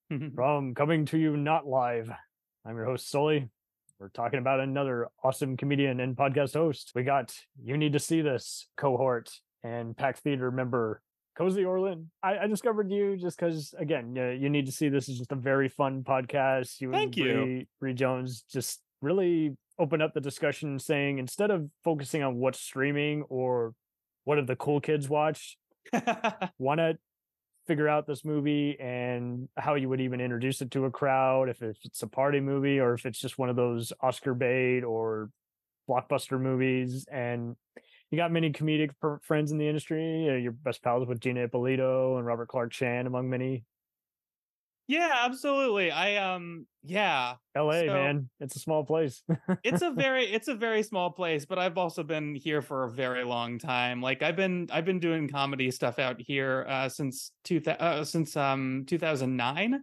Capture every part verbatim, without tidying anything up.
From coming to you not live, I'm your host, Sully. We're talking about another awesome comedian and podcast host. We got You Need to See This cohort and Pack Theater member, Cozy Orlin. I, I discovered you just because, again, uh, You Need to See This is just a very fun podcast. You and Thank you. Bree, Bree Jones just really open up the discussion saying, instead of focusing on what's streaming or what have the cool kids watched, why not figure out this movie and how you would even introduce it to a crowd, if it's a party movie or if it's just one of those Oscar bait or blockbuster movies. And you got many comedic per- friends in the industry. Uh, your best pals with Gina Ippolito and Robert Clark Chan, among many. Yeah, absolutely. I um yeah. L A, So man, it's a small place. it's a very it's a very small place, but I've also been here for a very long time. Like I've been I've been doing comedy stuff out here uh since two uh, since um two thousand nine.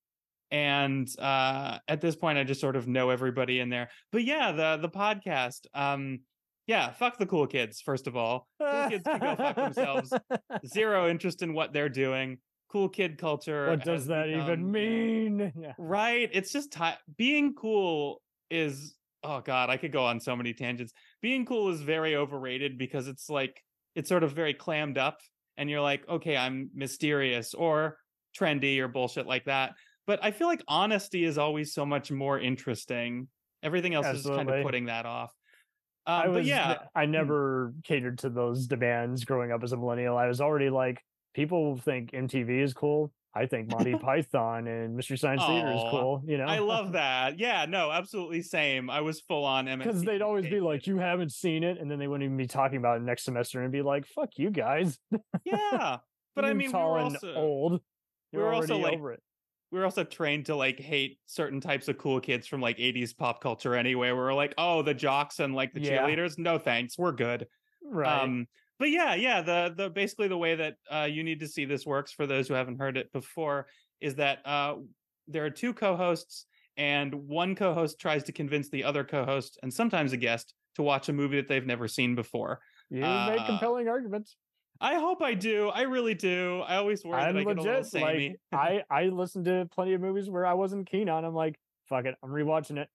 And uh at this point I just sort of know everybody in there. But yeah, the the podcast um yeah, fuck the cool kids, first of all. Cool kids can go fuck themselves. Zero interest in what they're doing. Cool kid culture. What does that become, even mean? Yeah. Right. It's just t- being cool is, oh God, I could go on so many tangents. Being cool is very overrated because it's like, it's sort of very clammed up and you're like, okay, I'm mysterious or trendy or bullshit like that. But I feel like honesty is always so much more interesting. Everything else Absolutely. is kind of putting that off. Um, I was, but yeah, I never catered to those demands growing up as a millennial. I was already like, people think M T V is cool. I think Monty Python and Mystery Science Theater is oh, cool, you know? I love that. Yeah, no, absolutely same. I was full on M S T P. Because they'd always be like, you haven't seen it, and then they wouldn't even be talking about it next semester and be like, fuck you guys. Yeah. But I mean, we tall were and also old. You're we were already also like over it. we were also trained to like hate certain types of cool kids from like eighties pop culture anyway. We were like, oh, the jocks and like the Yeah. cheerleaders. No thanks. We're good. Right. Um, but yeah, yeah, the the basically the way that uh You Need to See This works, for those who haven't heard it before, is that uh there are two co-hosts, and one co-host tries to convince the other co-host, and sometimes a guest, to watch a movie that they've never seen before. You Uh, make compelling arguments. I hope I do. I really do. I always worry I'm that I get a little legit. samey. Like, I, I listened to plenty of movies where I wasn't keen on. I'm like, fuck it. I'm rewatching it.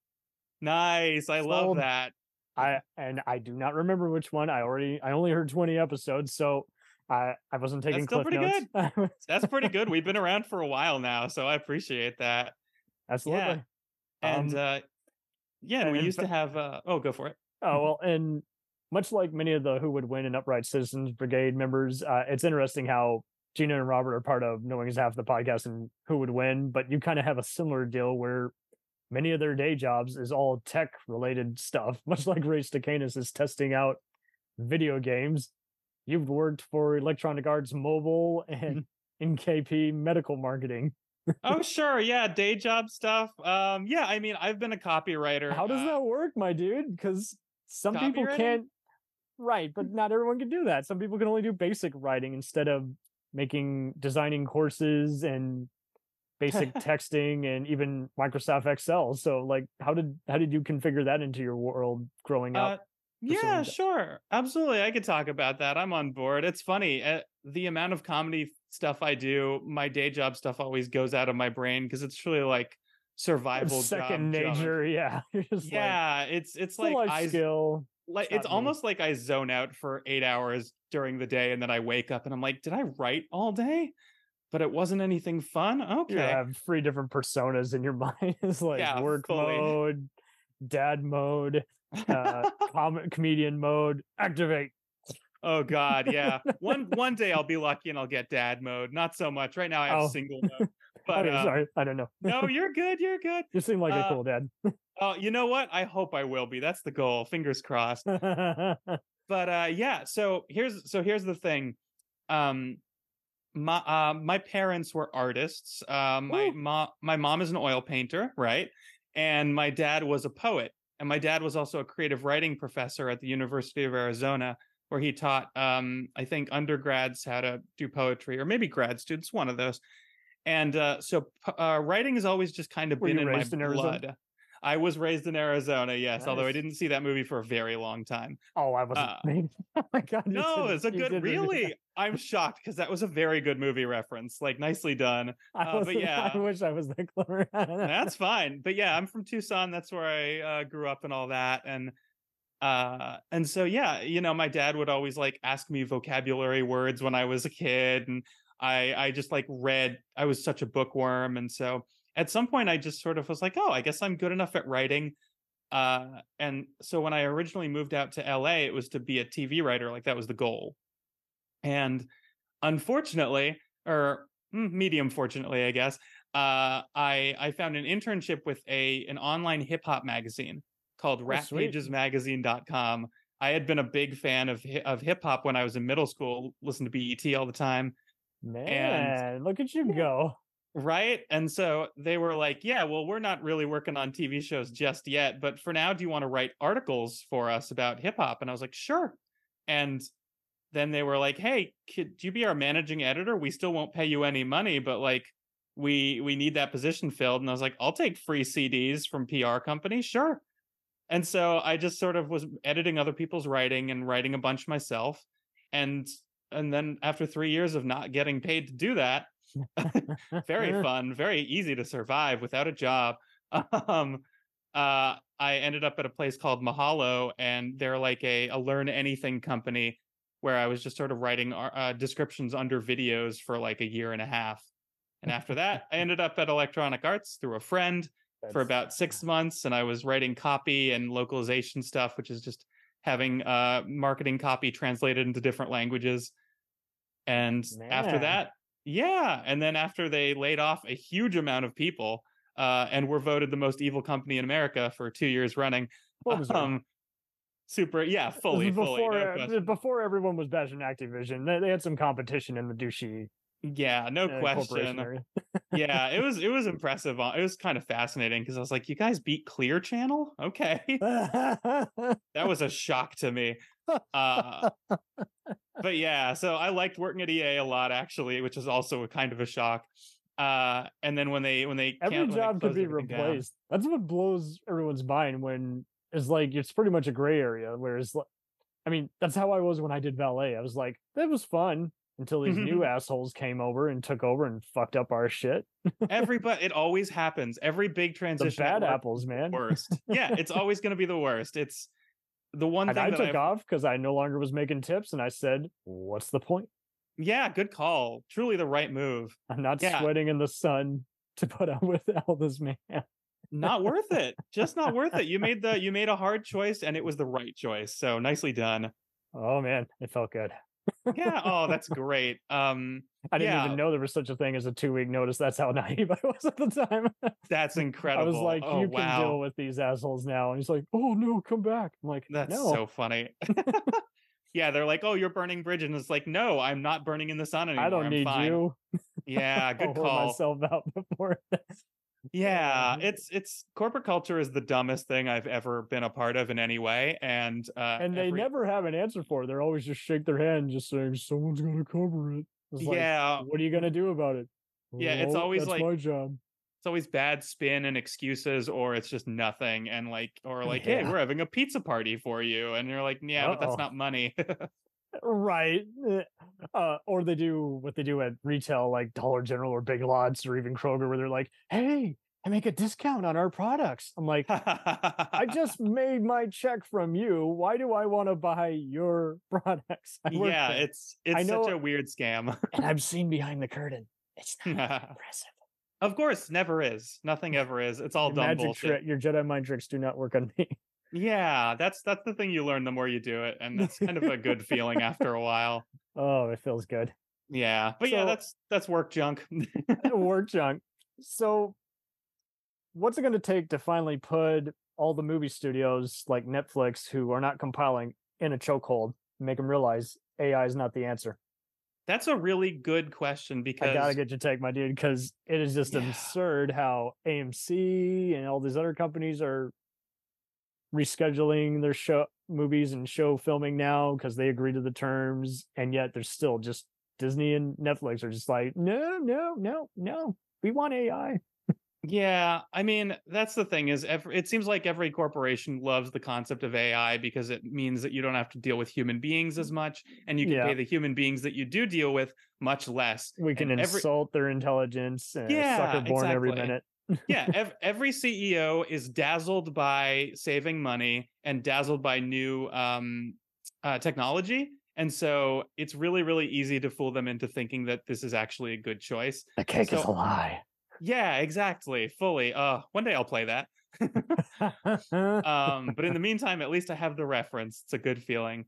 Nice. I love Sold. that. I and I do not remember which one. I already I only heard twenty episodes, so I I wasn't taking That's still cliff pretty notes. good. That's pretty good. We've been around for a while now, so I appreciate that. Absolutely. Yeah. And Um, uh yeah, we and used fa- to have uh oh, go for it. oh well, and much like many of the Who Would Win and Upright Citizens Brigade members, uh, it's interesting how Gina and Robert are part of Knowing Is Half the Podcast and Who Would Win, but you kind of have a similar deal where many of their day jobs is all tech related stuff, much like Ray Stacanis is testing out video games. You've worked for Electronic Arts Mobile and N K P Medical Marketing. Oh, sure. Yeah, day job stuff. Um yeah, I mean, I've been a copywriter. How does uh, that work, my dude? Because some people Copywriting? can't write, but not everyone can do that. Some people can only do basic writing instead of making designing courses and basic texting and even Microsoft Excel. So like how did how did you configure that into your world growing Uh, up? yeah, pursuing that? sure. Absolutely. I could talk about that. I'm on board. It's funny. Uh, the amount of comedy stuff I do, my day job stuff always goes out of my brain because it's really like survival It's second job junk. nature, yeah. You're just like, Yeah, it's it's it's a like life I skill. like It's it's not me. almost like I zone out for eight hours during the day and then I wake up and I'm like, did I write all day? But it wasn't anything fun. You Okay. have three different personas in your mind. It's like Yeah, work fully. mode, dad mode, uh, com- comedian mode, activate. Oh God, yeah. One one day I'll be lucky and I'll get dad mode. Not so much. Right now I have Oh. single mode. But Okay, um, sorry, I don't know. no, you're good. You're good. You seem like a Uh, cool dad. Oh, you know what? I hope I will be. That's the goal. Fingers crossed. But uh yeah, so here's so here's the thing. Um my uh, my parents were artists. Uh, my Ooh. mom my mom is an oil painter, right? And my dad was a poet. And my dad was also a creative writing professor at the University of Arizona, where he taught um I think undergrads how to do poetry, or maybe grad students, one of those. And uh so uh writing has always just kind of Were been you in my raised in Arizona? blood. I was raised in Arizona, yes, Nice. although I didn't see that movie for a very long time. Oh, I wasn't. Uh, oh my god! no, did, it's a good. Really, I'm shocked because that was a very good movie reference. Like, nicely done. I Uh, but yeah, I wish I was that clever. that's fine. But yeah, I'm from Tucson. That's where I uh, grew up and all that. And uh, and so yeah, you know, my dad would always like ask me vocabulary words when I was a kid, and I I just like read. I was such a bookworm, and so at some point I just sort of was like, oh, I guess I'm good enough at writing. Uh, and so when I originally moved out to L A, it was to be a T V writer. Like, that was the goal. And unfortunately, or mm, medium fortunately, I guess, uh, I I found an internship with a an online hip hop magazine called Oh, rat sweet. pages magazine dot com. I had been a big fan of hi- of hip hop when I was in middle school, listened to B E T all the time. And Man, look at you yeah, go. right. And so they were like, yeah, well, we're not really working on T V shows just yet, but for now, do you want to write articles for us about hip hop? And I was like, sure. And then they were like, hey, could you be our managing editor? We still won't pay you any money, but like, we we need that position filled. And I was like, I'll take free C Ds from P R companies, sure. And so I just sort of was editing other people's writing and writing a bunch myself. And and then after three years of not getting paid to do that, very fun, very easy to survive without a job. Um, uh, I ended up at a place called Mahalo, and they're like a, a learn anything company where I was just sort of writing uh, descriptions under videos for like a year and a half. And after that, I ended up at Electronic Arts through a friend for That's about six months, and I was writing copy and localization stuff, which is just having uh, marketing copy translated into different languages. And after man. that, yeah. And then after they laid off a huge amount of people uh, and were voted the most evil company in America for two years running, Well deserved. um, super, yeah, This fully, was fully, no before question. before everyone was bashing Activision. They, they had some competition in the douchey Yeah, no uh, corporation question. area. Yeah, it was it was impressive. uh, It was kind of fascinating because I was like, you guys beat Clear Channel? Okay. That was a shock to me. Uh, but yeah, so I liked working at E A a lot actually, which is also a kind of a shock. Uh, and then when they when they Every can't when they job could closed be everything down, replaced. That's what blows everyone's mind when it's like it's pretty much a gray area. Whereas, like, I mean, that's how I was when I did ballet. I was like, that was fun until these new assholes came over and took over and fucked up our shit. everybody, it always happens. Every big The transition at bad work apples, is the man. worst. Yeah, it's always going to be the worst. It's the one And thing I that took I've off because I no longer was making tips, and I said, "What's the point? yeah, good call. Truly the right move. I'm not Yeah. sweating in the sun to put up with all this man." Not worth it. Just not worth it. You made the you made a hard choice and it was the right choice. So nicely done. Oh man, it felt good. Yeah. Oh, that's great. Um I didn't yeah, even know there was such a thing as a two week notice. That's how naive I was at the time. that's I incredible. was like, oh you can wow. deal with these assholes now. And he's like, oh no, come back. I'm like, That's no. so funny. Yeah, they're like, "Oh, you're burning bridges." And it's like, "No, I'm not burning in the sun anymore. I don't I'm need fine." you. Yeah, I'll good whore call. myself out before this. Yeah, Uh, it's it's corporate culture is the dumbest thing I've ever been a part of in any way, and uh, and they every never have an answer for it. They're always just shake their hand, just saying, someone's gonna cover it. It's like, yeah, what are you gonna do about it? yeah, it's Well, always that's like my job. it's always bad spin and excuses, or it's just nothing, and like or like, hey, Yeah. we're having a pizza party for you, and you're like, yeah, but that's Uh-oh. not money. Right. Uh, or they do what they do at retail, like Dollar General or Big Lots or even Kroger, where they're like, hey, I make a discount on our products. I'm like, I just made my check from you. Why do I want to buy your products? I work yeah, there. it's it's I know, such a weird scam. and I've seen behind the curtain. It's not impressive. Of course, never is. Nothing ever is. It's all Your dumb magic bullshit. trick, your Jedi mind tricks do not work on me. Yeah, that's that's the thing you learn the more you do it, and that's kind of a good feeling after a while. Oh, it feels good. Yeah, but yeah, So- that's that's work junk. Work junk. So, what's it going to take to finally put all the movie studios like Netflix, who are not compiling, in a chokehold, make them realize A I is not the answer? That's a really good question because I gotta get your take, my dude, because it is just Yeah. absurd how A M C and all these other companies are rescheduling their show movies and show filming now because they agree to the terms, and yet there's still just Disney and Netflix are just like, no, no, no, no, we want A I. Yeah, I mean, that's the thing is every, it seems like every corporation loves the concept of A I because it means that you don't have to deal with human beings as much and you can Yeah, pay the human beings that you do deal with much less. we can And every insult their intelligence. Uh, sucker yeah, born every exactly. minute. Yeah, ev- every C E O is dazzled by saving money and dazzled by new um, uh, technology. And so it's really, really easy to fool them into thinking that this is actually a good choice. The cake is So a lie. yeah, exactly. Fully. Uh, one day I'll play that. um, but in the meantime, at least I have the reference. It's a good feeling.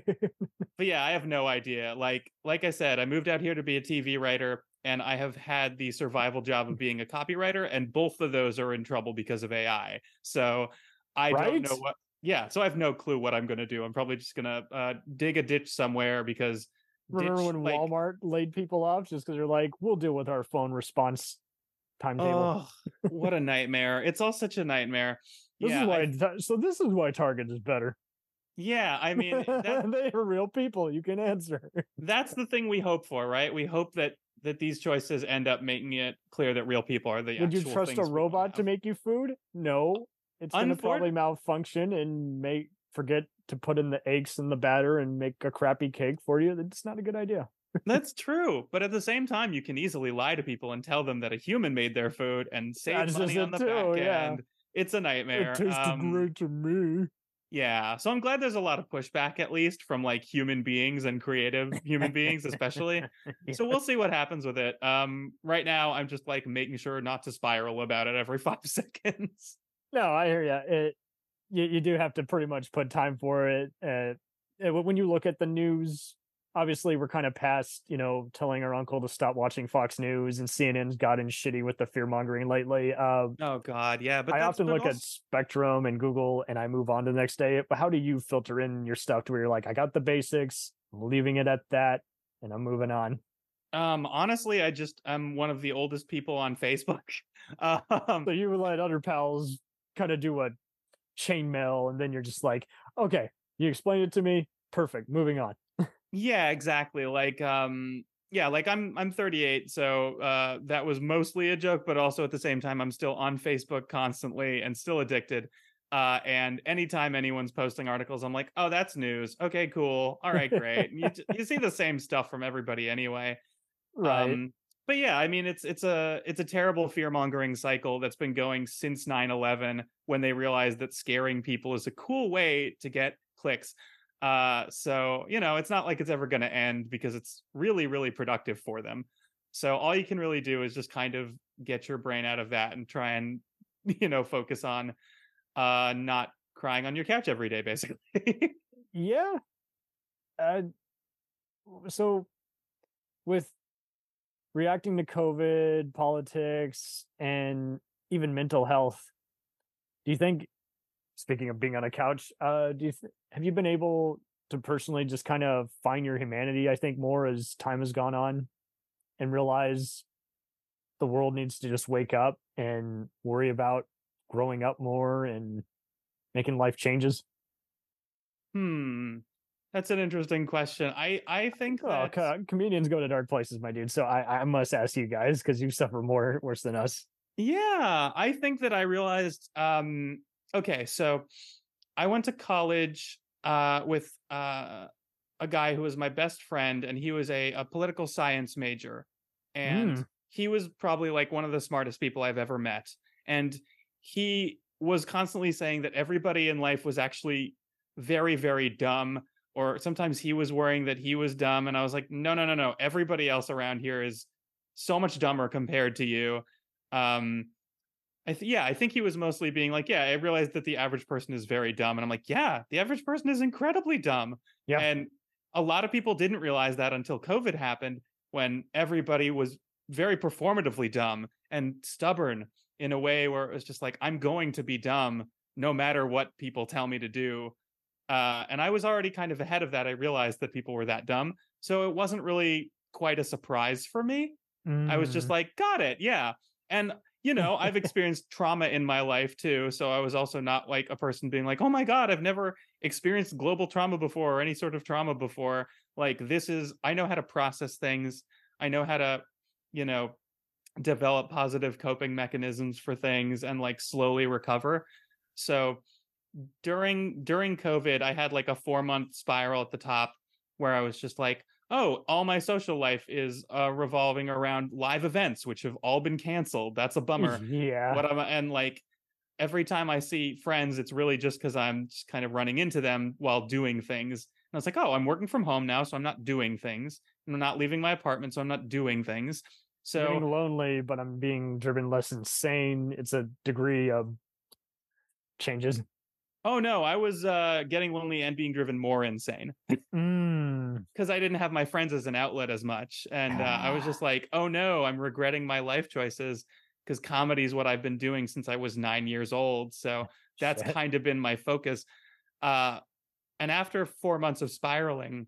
But yeah, I have no idea. Like, like I said, I moved out here to be a T V writer, and I have had the survival job of being a copywriter, and both of those are in trouble because of A I. So I don't Right? know what. Yeah, so I have no clue what I'm going to do. I'm probably just going to uh, dig a ditch somewhere because Remember ditch when like Walmart laid people off just because they're like, we'll deal with our phone response timetable. oh, what a nightmare. It's all such a nightmare. This is Yeah, I why. So this is why Target is better. yeah, I mean that They are real people. You can answer. that's the thing we hope for, right? We hope that that these choices end up making it clear that real people are the Would you actual trust a things we want to robot to have. make you food? No. It's going to Unfor- probably malfunction and make forget to put in the eggs in the batter and make a crappy cake for you. It's not a good idea. that's true, but at the same time, you can easily lie to people and tell them that a human made their food and save That's just money on it the too. back Yeah. end. It's a It nightmare. tasted Um, great to me. yeah, so I'm glad there's a lot of pushback, at least from like human beings and creative human beings, especially. So we'll Yes. see what happens with it. Um, right now, I'm just like making sure not to spiral about it every five seconds. No, I hear you. It you, you do have to pretty much put time for it. Uh, uh, when you look at the news, obviously we're kind of past, you know, telling our uncle to stop watching Fox News, and C N N's gotten shitty with the fear mongering lately. Uh, Oh God, yeah, but I that's often but look at also Spectrum and Google, and I move on to the next day. But how do you filter in your stuff to where you're like, I got the basics, I'm leaving it at that, and I'm moving on? um honestly, I just I'm one of the oldest people on Facebook. um So you let other pals kind of do a chainmail, and then you're just like, okay, you explained it to me, perfect, moving on. yeah, exactly. Like um yeah, like I'm I'm thirty-eight, so uh that was mostly a joke, but also at the same time I'm still on Facebook constantly and still addicted. Uh and anytime anyone's posting articles, I'm like, "Oh, that's news. Okay, cool. All right, great." And you you see the same stuff from everybody anyway. Right. Um, but yeah, I mean, it's it's a it's a terrible fear mongering cycle that's been going since nine eleven when they realized that scaring people is a cool way to get clicks. Uh, so you know, it's not like it's ever going to end because it's really really productive for them. So all you can really do is just kind of get your brain out of that and try and you know focus on uh not crying on your couch every day, basically. Yeah. Uh, so with reacting to COVID, politics, and even mental health, do you think, speaking of being on a couch, uh, do you th- have you been able to personally just kind of find your humanity? I think more as time has gone on, and realize the world needs to just wake up and worry about growing up more and making life changes. Hmm, that's an interesting question. I I think Well, that co- comedians go to dark places, my dude. So I, I must ask you guys because you suffer more worse than us. yeah, I think that I realized um okay, so I went to college uh with uh a guy who was my best friend and he was a, a political science major and Mm, he was probably like one of the smartest people I've ever met. And he was constantly saying that everybody in life was actually very very dumb, or sometimes he was worrying that he was dumb and I was like, "No, no, no, no. Everybody else around here is so much dumber compared to you." Um I th- yeah, I think he was mostly being like, yeah, I realized that the average person is very dumb, and I'm like, yeah, the average person is incredibly dumb, yeah. and a lot of people didn't realize that until COVID happened, when everybody was very performatively dumb and stubborn in a way where it was just like, I'm going to be dumb no matter what people tell me to do. Uh, and I was already kind of ahead of that. I realized that people were that dumb, so it wasn't really quite a surprise for me. I was just Mm. like, got it, yeah. And you know, I've experienced trauma in my life too. So I was also not like a person being like, oh my God, I've never experienced global trauma before or any sort of trauma before. Like, this is, I know how to process things. I know how to, you know, develop positive coping mechanisms for things and like slowly recover. So during during COVID, I had like a four month spiral at the top where I was just like, oh, all my social life is uh, revolving around live events, which have all been canceled. That's a bummer. Yeah. What am I? And like every time I see friends, it's really just because I'm just kind of running into them while doing things. And I was like, oh, I'm working from home now, so I'm not doing things. And I'm not leaving my apartment, so I'm not doing things. I'm getting So, lonely, but I'm being driven less insane. It's a degree of changes. oh no, I was uh, getting lonely and being driven more insane Mm. because I didn't have my friends as an outlet as much. And uh, I was just like, oh no, I'm regretting my life choices because comedy is what I've been doing since I was nine years old. So that's Shit. kind of been my focus. Uh, and after four months of spiraling,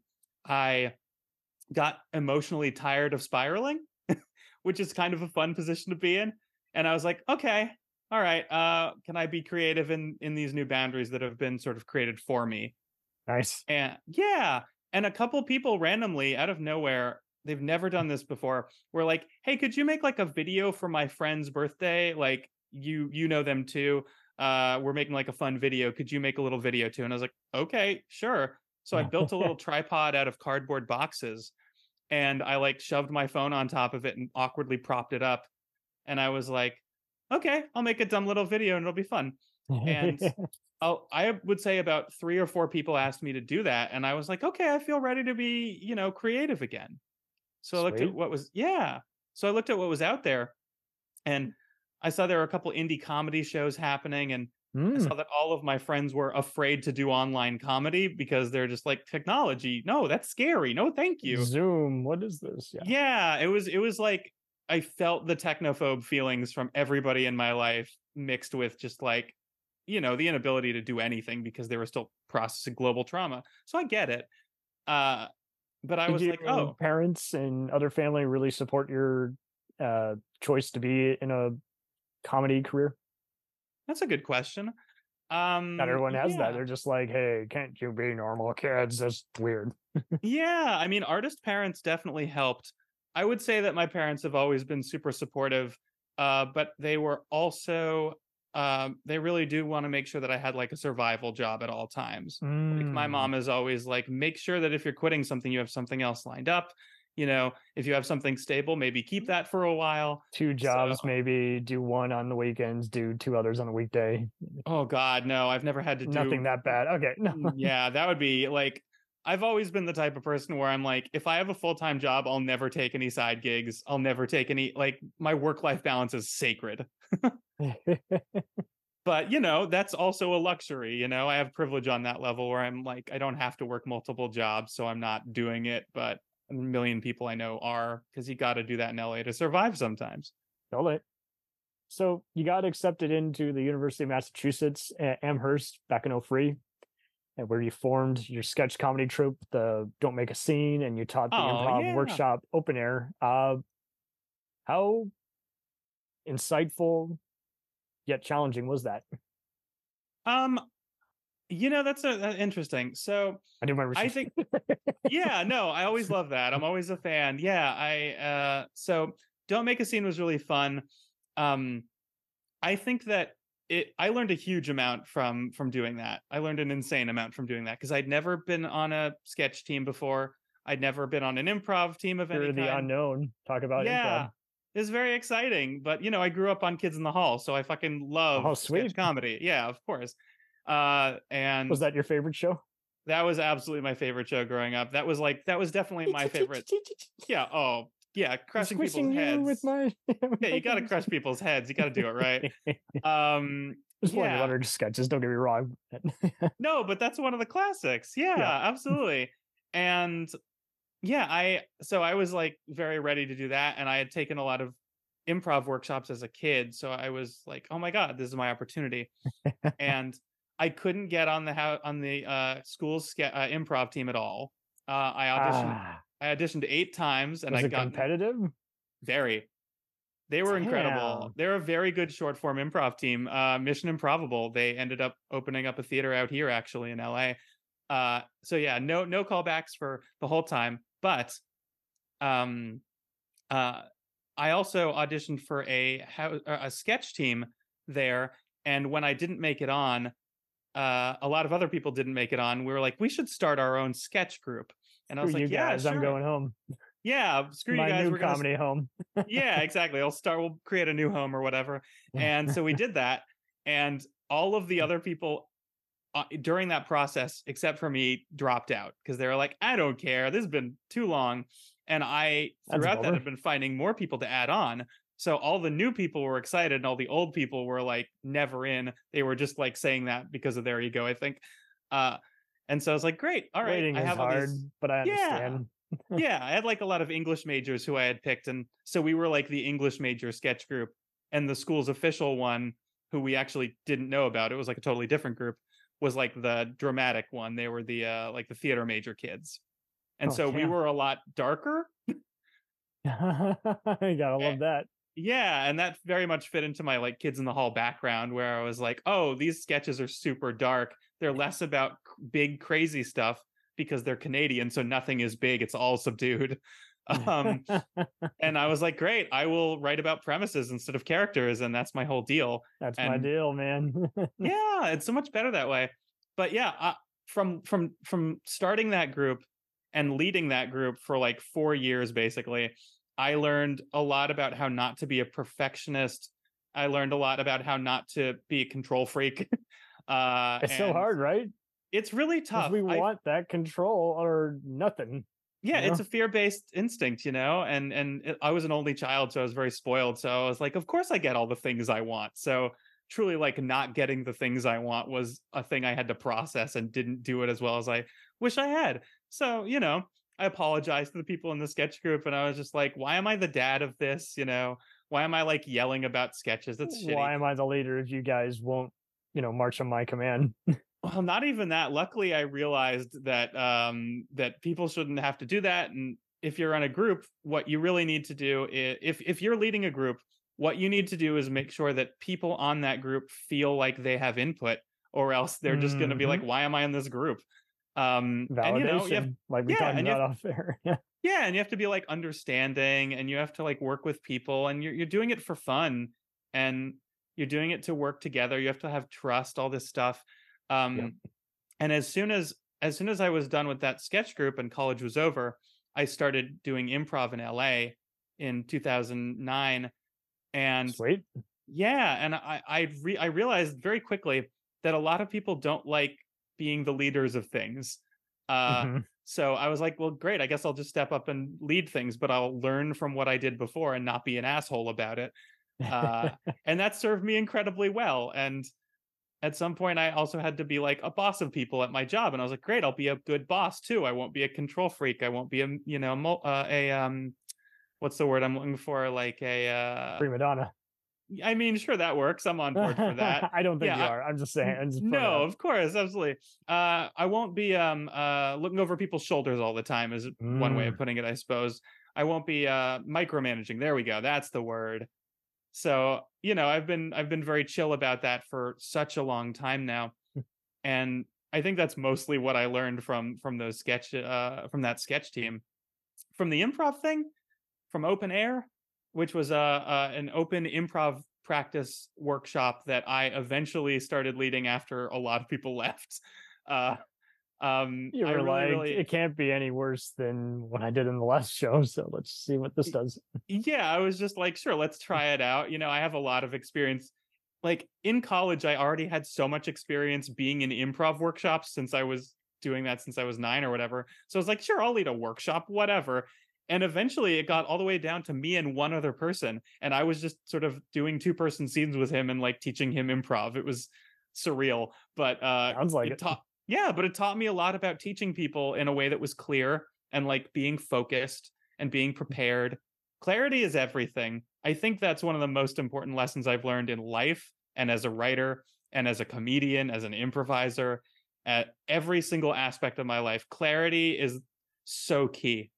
I got emotionally tired of spiraling, which is kind of a fun position to be in. And I was like, okay, all right, uh, can I be creative in in these new boundaries that have been sort of created for me? Nice. And yeah, and a couple people randomly out of nowhere, they've never done this before, were like, hey, could you make like a video for my friend's birthday? Like you you know them too. Uh, we're making like a fun video. Could you make a little video too? And I was like, okay, sure. So I built a little tripod out of cardboard boxes and I like shoved my phone on top of it and awkwardly propped it up. And I was like, okay, I'll make a dumb little video and it'll be fun. And I'll, I would say about three or four people asked me to do that. And I was like, okay, I feel ready to be, you know, creative again. So I looked at Sweet. what was, yeah. So I looked at what was out there and I saw there were a couple indie comedy shows happening. And I Mm. saw that all of my friends were afraid to do online comedy because they're just like, technology. No, that's scary. No, thank you. Zoom. What is this? Yeah. Yeah, it was it was like I felt the technophobe feelings from everybody in my life mixed with just like, you know, the inability to do anything because they were still processing global trauma. So I get it. Uh but I Did was your like, oh, parents and other family really support your uh, choice to be in a comedy career? that's a good question. Not Um everyone has that. yeah. They're just like, "Hey, can't you be normal kids?" That's weird. Yeah, I mean artist parents definitely helped. I would say that my parents have always been super supportive, uh, but they were also um, they really do want to make sure that I had like a survival job at all times. Like my Mm. mom is always like, make sure that if you're quitting something, you have something else lined up. You know, if you have something stable, maybe keep that for a while. Two So, jobs, maybe do one on the weekends, do two others on the weekday. oh God, no, I've never had to Nothing do. that bad. Okay, no. Mm, yeah, that would be like I've always been the type of person where I'm like, if I have a full-time job, I'll never take any side gigs. I'll never take any like my work-life balance is sacred. But, you know, that's also a luxury, you know. I have privilege on that level where I'm like I don't have to work multiple jobs, so I'm not doing it, but a million people I know are because you got to do that in L A to survive sometimes. All right. So you got accepted into the University of Massachusetts at Amherst back in 'oh three, and where you formed your sketch comedy troupe, the Don't Make a Scene, and you taught the Oh, improv yeah. workshop open air. Uh, how insightful yet challenging was that? Um, you know, that's a, uh, interesting. So, I do remember I some. think yeah, no, I always love that. I'm always a fan. Yeah, I uh so Don't Make a Scene was really fun. Um I think that it I learned a huge amount from from doing that. I learned an insane amount from doing that because I'd never been on a sketch team before. I'd never been on an improv team of any You're the kind. unknown. Talk about improv. Yeah. It's very exciting, but you know, I grew up on Kids in the Hall, so I fucking love Oh, sketch sweet. comedy. Yeah, of course. Uh Was and that your favorite show? that was absolutely my favorite show growing up. That was like that was definitely my favorite. Yeah, oh, yeah, I'm crushing people's squishing you with heads. my. with Yeah, my you gotta fingers. crush people's heads. You gotta do it right. Um, There's plenty of yeah. other sketches. Don't get me wrong. No, but that's one of the classics. Yeah, Yeah. absolutely. And yeah, I so I was like very ready to do that. And I had taken a lot of improv workshops as a kid. So I was like, oh my God, this is my opportunity. And I couldn't get on the how on the uh school's ske- uh, improv team at all. Uh I auditioned Ah, I auditioned eight times and I was it got competitive? very. They were incredible. Damn. They're a very good short form improv team. Uh, Mission Improbable. They ended up opening up a theater out here, actually, in L A. Uh, so yeah, no no callbacks for the whole time. But um, uh, I also auditioned for a a sketch team there, and when I didn't make it on, uh, a lot of other people didn't make it on. We were like, we should start our own sketch group, and I Screw was you like, yeah, guys, I'm sure, going home. yeah, screw you My guys, new we're gonna, comedy home. yeah, exactly. I'll start. We'll create a new home or whatever, and so we did that, and all of the other people uh, during that process, except for me, dropped out because they were like, I don't care. This has been too long. And I, That's a throughout that, bummer. have been finding more people to add on. So all the new people were excited and all the old people were like never in. They were just like saying that because of their ego, I think. Uh, and so I was like, great. All right. Waiting I is have all hard, these. but I Yeah. understand. Yeah. I had like a lot of English majors who I had picked. And so we were like the English major sketch group, and the school's official one, who we actually didn't know about. It was like a totally different group, was like the dramatic one. They were the uh like the theater major kids. And Oh, so we damn. were a lot darker. You gotta Eh, love that. yeah, and that very much fit into my like Kids in the Hall background, where I was like, oh, these sketches are super dark. They're less about c- big crazy stuff because they're Canadian, so nothing is big, it's all subdued. Um and I was like, great, I will write about premises instead of characters, and that's my whole deal. That's my And deal, man. yeah, it's so much better that way. But yeah, uh, from from from starting that group and leading that group for like four years, basically, I learned a lot about how not to be a perfectionist. I learned a lot about how not to be a control freak. uh, It's so and hard, right? it's really Because tough. we I want that control or nothing. Yeah, You it's know? a fear-based instinct, you know, and and it, I was an only child, so I was very spoiled. So I was like, of course I get all the things I want. So truly, like, not getting the things I want was a thing I had to process, and didn't do it as well as I wish I had. So, you know, I apologized to the people in the sketch group, and I was just like, why am I the dad of this? You know, why am I like yelling about sketches? That's shitty. Why am I the leader if you guys won't, you know, march on my command? Well, not even that. Luckily, I realized that um, that people shouldn't have to do that. And if you're on a group, what you really need to do is, if if you're leading a group, what you need to do is make sure that people on that group feel like they have input, or else they're just going to be Hmm. like, "Why am I in this group?" Um, and you know, you have Validation, like we yeah, talked and you about have off air. Yeah. yeah, and you have to be like understanding, and you have to like work with people, and you're you're doing it for fun, and you're doing it to work together. You have to have trust, all this stuff. Yep. Um, and as soon as as soon as I was done with that sketch group and college was over, I started doing improv in L A in two thousand nine. And Sweet. yeah, and I I re- I realized very quickly that a lot of people don't like being the leaders of things. Uh Hmm. so I was like, well, great, I guess I'll just step up and lead things, but I'll learn from what I did before and not be an asshole about it. Uh and that served me incredibly well. And at some point I also had to be like a boss of people at my job, and I was like, great, I'll be a good boss too. I won't be a control freak. I won't be a, you know, mul- uh, a um what's the word I'm looking for, like a uh Prima donna. I mean, sure, that works. I'm on board for that. I don't think Yeah, you I, are. I'm just saying. n- I'm just putting it no, out. of course, absolutely. Uh, I won't be um uh looking over people's shoulders all the time, is one way of Mm, putting it, I suppose. I won't be uh micromanaging. There we go. That's the word. So, you know, I've been I've been very chill about that for such a long time now, and I think that's mostly what I learned from from those sketch uh from that sketch team. From the improv thing, from Open Air, which was a, uh an open improv practice workshop that I eventually started leading after a lot of people left. Uh, um, you I were really, like, it really, can't be any worse than what I did in the last show. So let's see what this does. yeah, I was just like, sure, let's try it out. You know, I have a lot of experience. Like in college, I already had so much experience being in improv workshops since I was doing that since I was nine or whatever. So I was like, sure, I'll lead a workshop, whatever. And eventually it got all the way down to me and one other person. And I was just sort of doing two person scenes with him and like teaching him improv. It was surreal, but uh, Sounds like it it. taught, yeah, but it taught me a lot about teaching people in a way that was clear and like being focused and being prepared. Clarity is everything. I think that's one of the most important lessons I've learned in life, and as a writer, and as a comedian, as an improviser, at every single aspect of my life. Clarity is so key.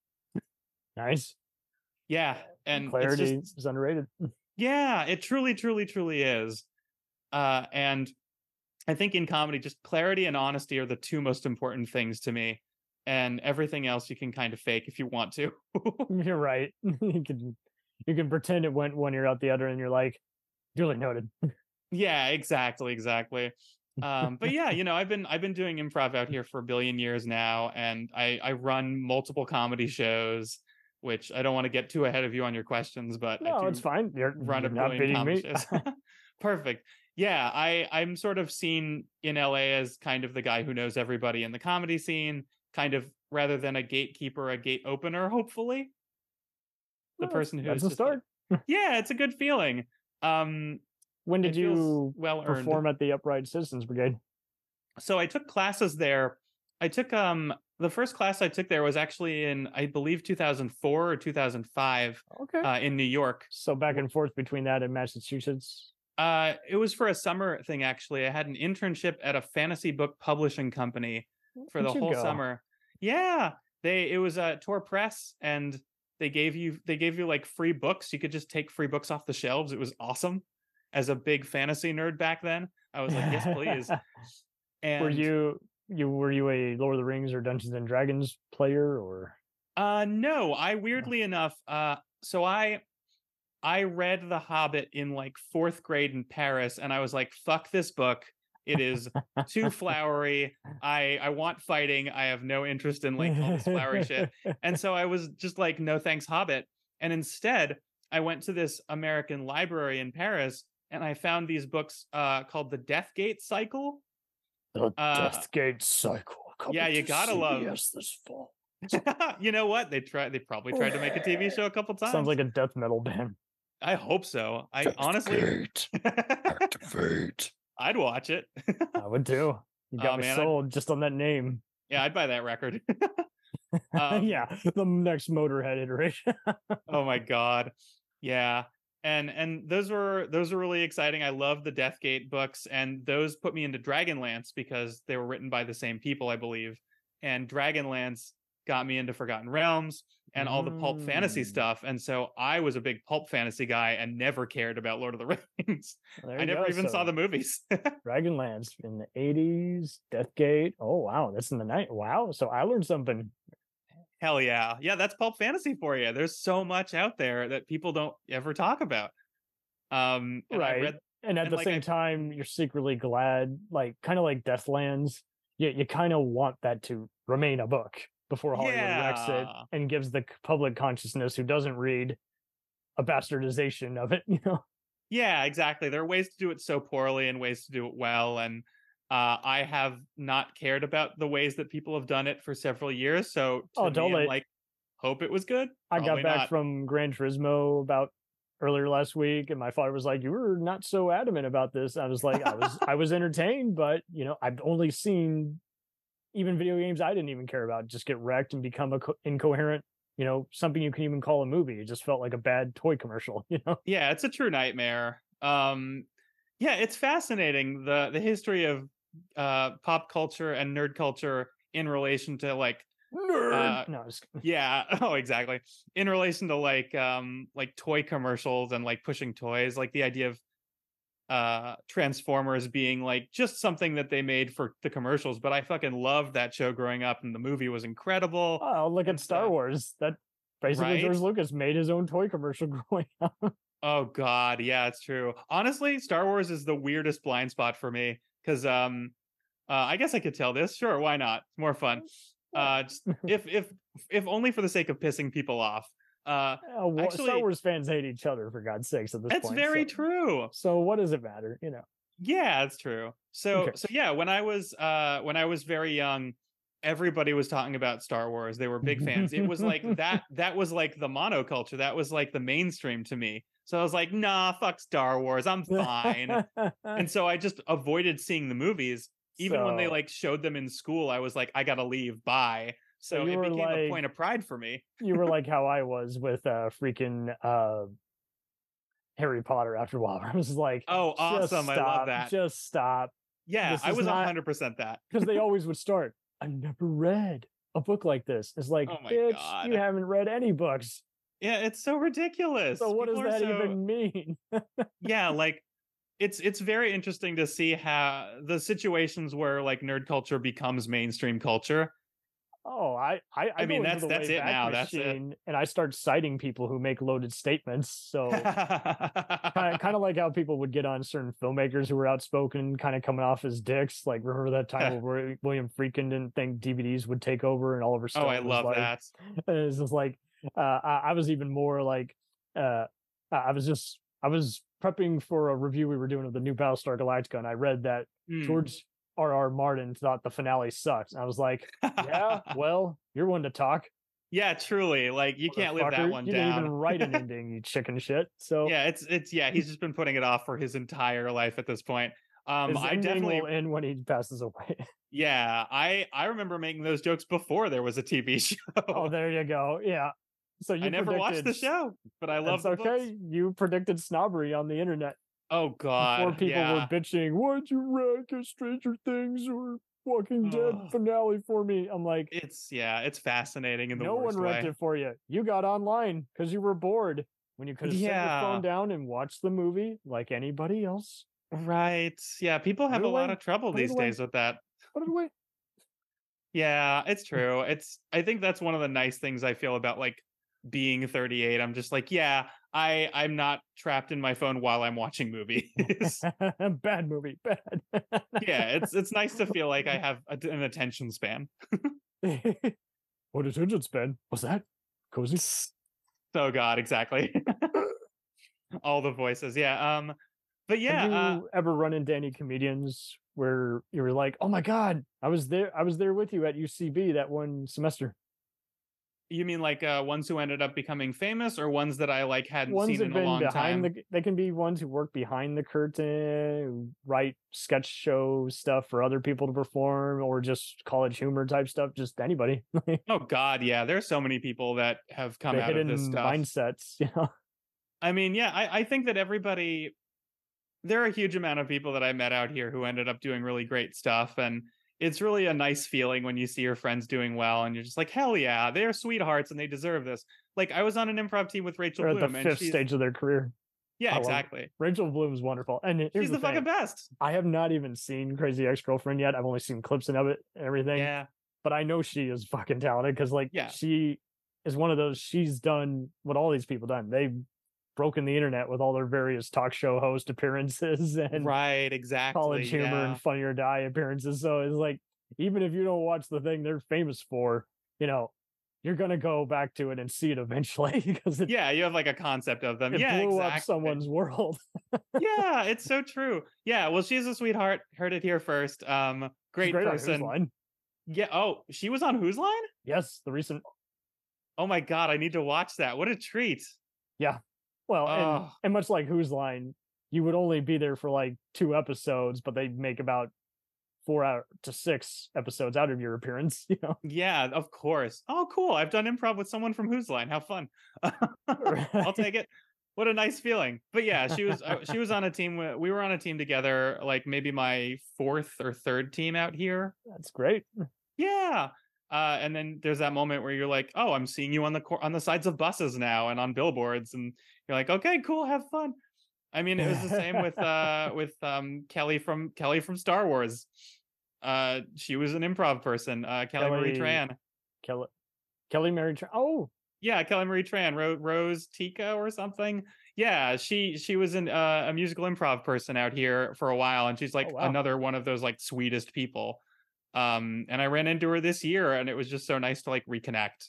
Nice. Yeah, and it's just, Clarity is underrated. yeah, it truly, truly, truly is. Uh, and I think in comedy, just clarity and honesty are the two most important things to me. And everything else you can kind of fake if you want to. You're right. You can You can pretend it went one ear out the other, and you're like, duly noted. Yeah, exactly, exactly. Um, but yeah, you know, I've been I've been doing improv out here for a billion years now, and I I run multiple comedy shows, which I don't want to get too ahead of you on your questions, but I No, it's do fine. You're run a you're not billion beating comedy me. shows. Perfect. Yeah, I I'm sort of seen in L A as kind of the guy who knows everybody in the comedy scene, kind of rather than a gatekeeper, a gate opener, hopefully. The Well, that's person that's who's a just like, start. yeah, it's a good feeling. Um, When did it feels you well earned. perform at the Upright Citizens Brigade? So I took classes there. I took um the first class I took there was actually in, I believe, two thousand four or two thousand five, Okay. uh, in New York. So back and forth between that and Massachusetts. Uh, it was for a summer thing, actually. I had an internship at a fantasy book publishing company for the Where'd you whole go? summer. Yeah, they it was a Tor Press, and they gave you they gave you like free books. You could just take free books off the shelves. It was awesome. As a big fantasy nerd back then, I was like, yes, please. Were And you you were you a Lord of the Rings or Dungeons and Dragons player or? uh no, I weirdly enough, uh so I I read The Hobbit in like fourth grade in Paris, and I was like, fuck this book. It is too flowery. I I want fighting. I have no interest in like all this flowery shit. And so I was just like, no thanks, Hobbit. And instead, I went to this American library in Paris, and I found these books uh called the Deathgate Cycle. The Uh Deathgate Cycle. Coming yeah, you to gotta love. C B S this fall. You know what? They tried they probably tried to make a T V show a couple times. Sounds like a death metal band. I hope so. I Death honestly Gate. Activate. I'd watch it. I would too. You got Oh, me man, I'd- sold just on that name. Yeah, I'd buy that record. Um, Yeah, the next Motorhead iteration. Oh my god. Yeah. And and those were those were really exciting. I love the Deathgate books, and those put me into Dragonlance because they were written by the same people, I believe. And Dragonlance got me into Forgotten Realms and all the pulp fantasy Mm. stuff. And so I was a big pulp fantasy guy and never cared about Lord of the Rings. There I you never go, even saw so the movies. Dragonlance in the eighties, Deathgate. Oh wow, that's in the night. Wow, so I learned something. Hell yeah. Yeah, that's pulp fantasy for you. There's so much out there that people don't ever talk about. Um, and I Right. read, And at and the like same I, time, you're secretly glad, like kind of like Deathlands. You, you kind of want that to remain a book before Hollywood wrecks it yeah, and gives the c- public consciousness who doesn't read a bastardization of it, you know? yeah, exactly. There are ways to do it so poorly and ways to do it well. And uh, I have not cared about the ways that people have done it for several years. So Oh, to me, I'm totally. like, hope it was good. I Probably got back not. from Gran Turismo about earlier last week, and my father was like, "You were not so adamant about this." I was like, "I was, I was entertained, but you know, I've only seen even video games I didn't even care about just get wrecked and become a co- incoherent, you know, something you can even call a movie. It just felt like a bad toy commercial, you know." Yeah, it's a true nightmare. Um, yeah, it's fascinating the the history of uh, pop culture and nerd culture in relation to like Nerd. uh, No, just yeah, oh exactly, in relation to like um like toy commercials and like pushing toys, like the idea of uh Transformers being like just something that they made for the commercials, but I fucking loved that show growing up, and the movie was incredible oh, look and at Star stuff. Wars. That basically Right? George Lucas made his own toy commercial growing up. Oh god, yeah, it's true. Honestly, Star Wars is the weirdest blind spot for me because um uh, I guess I could tell this. Sure, why not? It's more fun. Uh just if if if only for the sake of pissing people off. Uh Uh, wa- Star actually, Wars fans hate each other for God's sakes at this that's point. very so, true. so what does it matter? You know. Yeah, it's true. So Okay. so yeah, when I was uh when I was very young, everybody was talking about Star Wars. They were big fans. It was like that that was like the monoculture. That was like the mainstream to me. So I was like, nah, fuck Star Wars. I'm fine. And so I just avoided seeing the movies. Even when they so, like showed them in school, I was like, I gotta leave. Bye. so So you it were became a like point of pride for me. you were like how I was with uh freaking uh Harry Potter after a while. I was like, Oh, just awesome. I love stop, that. just stop. Yeah, This I is was not one hundred percent that. because they always would start. I've never read a book like this. It's like, Oh my bitch, God. you haven't read any books. Yeah, it's so ridiculous. So what People does are that so... even mean? yeah, like it's it's very interesting to see how the situations where like nerd culture becomes mainstream culture. Oh, I I, I I go mean, into that's the that's it Wayback now. That's it. Machine and I start citing people who make loaded statements. So kind of, kind of like how people would get on certain filmmakers who were outspoken, kind of coming off as dicks. Like remember that time where William Friedkin didn't think D V Ds would take over, and Oliver Oh, I Stone was love like, that. "It's just like uh, I, I was even more like uh, I was just I was prepping for a review we were doing of the new Battlestar Galactica, and I read that Mm. George R. R. Martin thought the finale sucks. And I was like, yeah, well, you're one to talk, Yeah, truly. Like you can't live that motherfucker. one You didn't even down. write an ending, you chicken shit. So Yeah, it's it's yeah, he's just been putting it off for his entire life at this point. Um, his I ending definitely will end when he passes away. yeah, I I remember making those jokes before there was a T V Oh, show. there you go. Yeah. So I you never watched predicted the show, but I love it's the books. okay. You predicted snobbery on the internet Oh before God, people were yeah. bitching. Why'd you rank a Stranger Things or Walking Dead Oh, finale for me? I'm like, it's yeah, it's fascinating in the no one worst ranked way. it for you. You got online because you were bored when you could have set your phone Yeah, down and watched the movie like anybody else. right. Yeah, people Put have it a lot away. of trouble Put it these away. days with that. Put it away. Yeah, it's true. It's I think that's one of the nice things I feel about like being thirty-eight. I'm just like, yeah, I I'm not trapped in my phone while I'm watching movies. Bad movie. Bad. Yeah, it's it's nice to feel like I have a, an attention span. What attention span? Was that cozy? So God, exactly. All the voices. Yeah. Um but Have yeah, uh you ever run into any comedians where you were like, "Oh my god, I was there. I was there with you at U C B that one semester." you mean like uh ones who ended up becoming famous or ones that I like hadn't Ones seen have in a been long behind time? the. They can be ones who work behind the curtain, who write sketch show stuff for other people to perform, or just college humor type stuff. Just anybody. Oh God, yeah. There's so many people that have come The out of this hidden stuff. mindsets. You know. I mean, yeah, I, I think that everybody there are a huge amount of people that I met out here who ended up doing really great stuff. And it's really a nice feeling when you see your friends doing well and you're just like, hell yeah, they're sweethearts and they deserve this. Like I was on an improv team with Rachel They're at the Bloom and fifth she's, stage of their career. yeah, I love it. exactly. Rachel Bloom's wonderful. And here's She's the the fucking thing. best. I have not even seen Crazy Ex-Girlfriend yet. I've only seen clips of it and everything. Yeah. But I know she is fucking talented because like Yeah. she is one of those, she's done what all these people done. They've broken the internet with all their various talk show host appearances and Right, exactly. college humor Yeah. and Funny or Die appearances. So it's like, even if you don't watch the thing they're famous for, you know, you're gonna go back to it and see it eventually because it, Yeah, you have like a concept of them. it Yeah, blew exactly. up someone's world. Yeah, it's so true. Yeah, well, she's a sweetheart. Heard it here first. Um, She's great great on Whose person. Line. Yeah. Oh, she was on Whose Line? Yes, the recent. Oh my God, I need to watch that. What a treat. Yeah. Well, and Oh, and much like Whose Line, you would only be there for like two episodes, but they make about four out to six episodes out of your appearance. You know. yeah, of course. Oh, cool. I've done improv with someone from Whose Line. How fun. I'll take it. What a nice feeling. But yeah, she was uh, she was on a team. wi- We were on a team together. Like maybe my fourth or third team out here. That's great. Yeah. Uh, and then there's that moment where you're like, "Oh, I'm seeing you on the cor- on the sides of buses now and on billboards," and you're like, "Okay, cool, have fun." I mean, it was the same with uh with um Kelly from Kelly from Star Wars. Uh, she was an improv person. Uh, Kelly, Marie Kelly Tran. Kelly Kelly Mary. Tra- oh, Yeah, Kelly Marie Tran, Ro- Rose Tika or something. Yeah, she she was an, uh, a musical improv person out here for a while, and she's like oh wow, another one of those like sweetest people. Um, and I ran into her this year, and it was just so nice to like reconnect.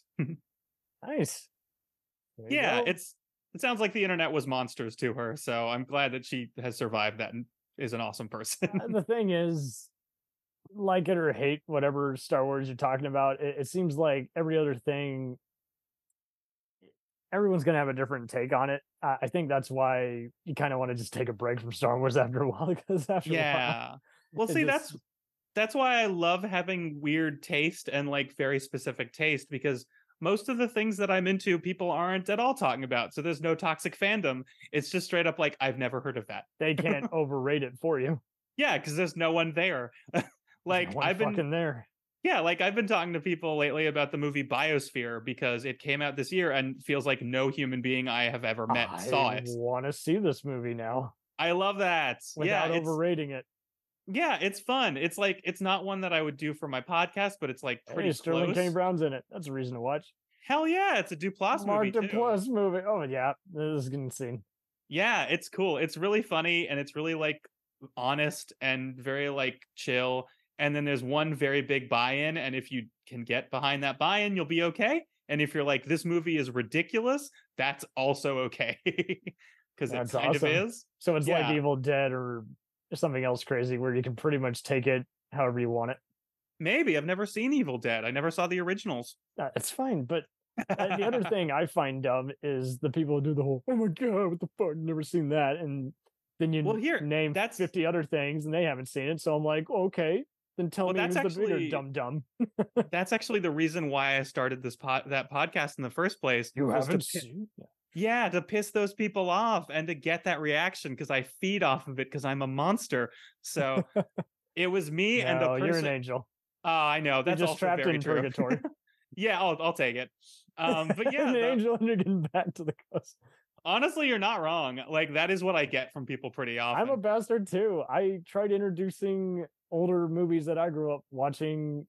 nice. There you Yeah, go. it's it sounds like the internet was monsters to her, so I'm glad that she has survived that and is an awesome person. Uh, the thing is, like it or hate whatever Star Wars you're talking about, it, it seems like every other thing, everyone's gonna have a different take on it. Uh, I think that's why you kind of want to just take a break from Star Wars after a while, because after a while, Yeah. Well, it see, just that's that's why I love having weird taste and like very specific taste because most of the things that I'm into, people aren't at all talking about. So there's no toxic fandom. It's just straight up like I've never heard of that. they can't overrate it for you. Yeah, because there's no one there. There's like no one I've been fucking there. yeah, like I've been talking to people lately about the movie Biosphere because it came out this year and feels like no human being I have ever met I saw it. want to see this movie now I love that. Yeah, without it's overrating it. Yeah, it's fun. It's like it's not one that I would do for my podcast, but it's like Hey, pretty Sterling K. close. Brown's in it. That's a reason to watch. Hell yeah, it's a Duplass Mark movie too. Duplass movie. Oh yeah, this is insane. Yeah, it's cool. It's really funny and it's really like honest and very like chill. And then there's one very big buy-in, and if you can get behind that buy-in, you'll be okay. And if you're like, this movie is ridiculous, that's also okay. Because it That's kind of awesome. is. So it's like Yeah, Evil Dead or something else crazy where you can pretty much take it however you want it. maybe. I've never seen Evil Dead. I never saw the originals. Uh, it's fine, but uh, the other thing I find dumb is the people who do the whole "oh my god, what the fuck, never seen that," and then Well, you here, name that's fifty other things and they haven't seen it. So I'm like, okay, then tell well, me that's who's the bigger actually dumb dumb. that's actually the reason why I started this pod that podcast in the first place. You Was to haven't pi- seen? yeah, to piss those people off and to get that reaction because I feed off of it because I'm a monster. So it was me and a No, you're an person. angel. Oh, I know You're that's just also trapped very in true. purgatory. Yeah, I'll I'll take it. Um, but yeah, an the, angel, and you're getting back to the coast. honestly, you're not wrong. Like that is what I get from people pretty often. I'm a bastard too. I tried introducing older movies that I grew up watching,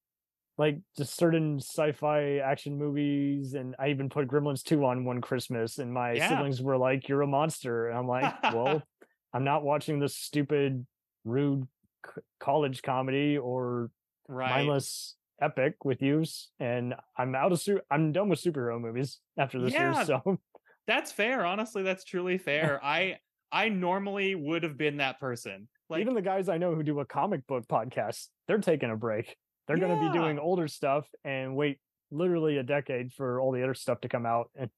like just certain sci-fi action movies, and I even put Gremlins two on one Christmas, and my Yeah. siblings were like, "You're a monster," and I'm like, "Well, I'm not watching this stupid, rude c- college comedy or Right. mindless epic with you, and I'm out of su- I'm done with superhero movies after this year." Yeah, So that's fair. Honestly, that's truly fair. I I normally would have been that person. Like even the guys I know who do a comic book podcast, they're taking a break. They're going to be doing Yeah. older stuff and wait literally a decade for all the other stuff to come out. And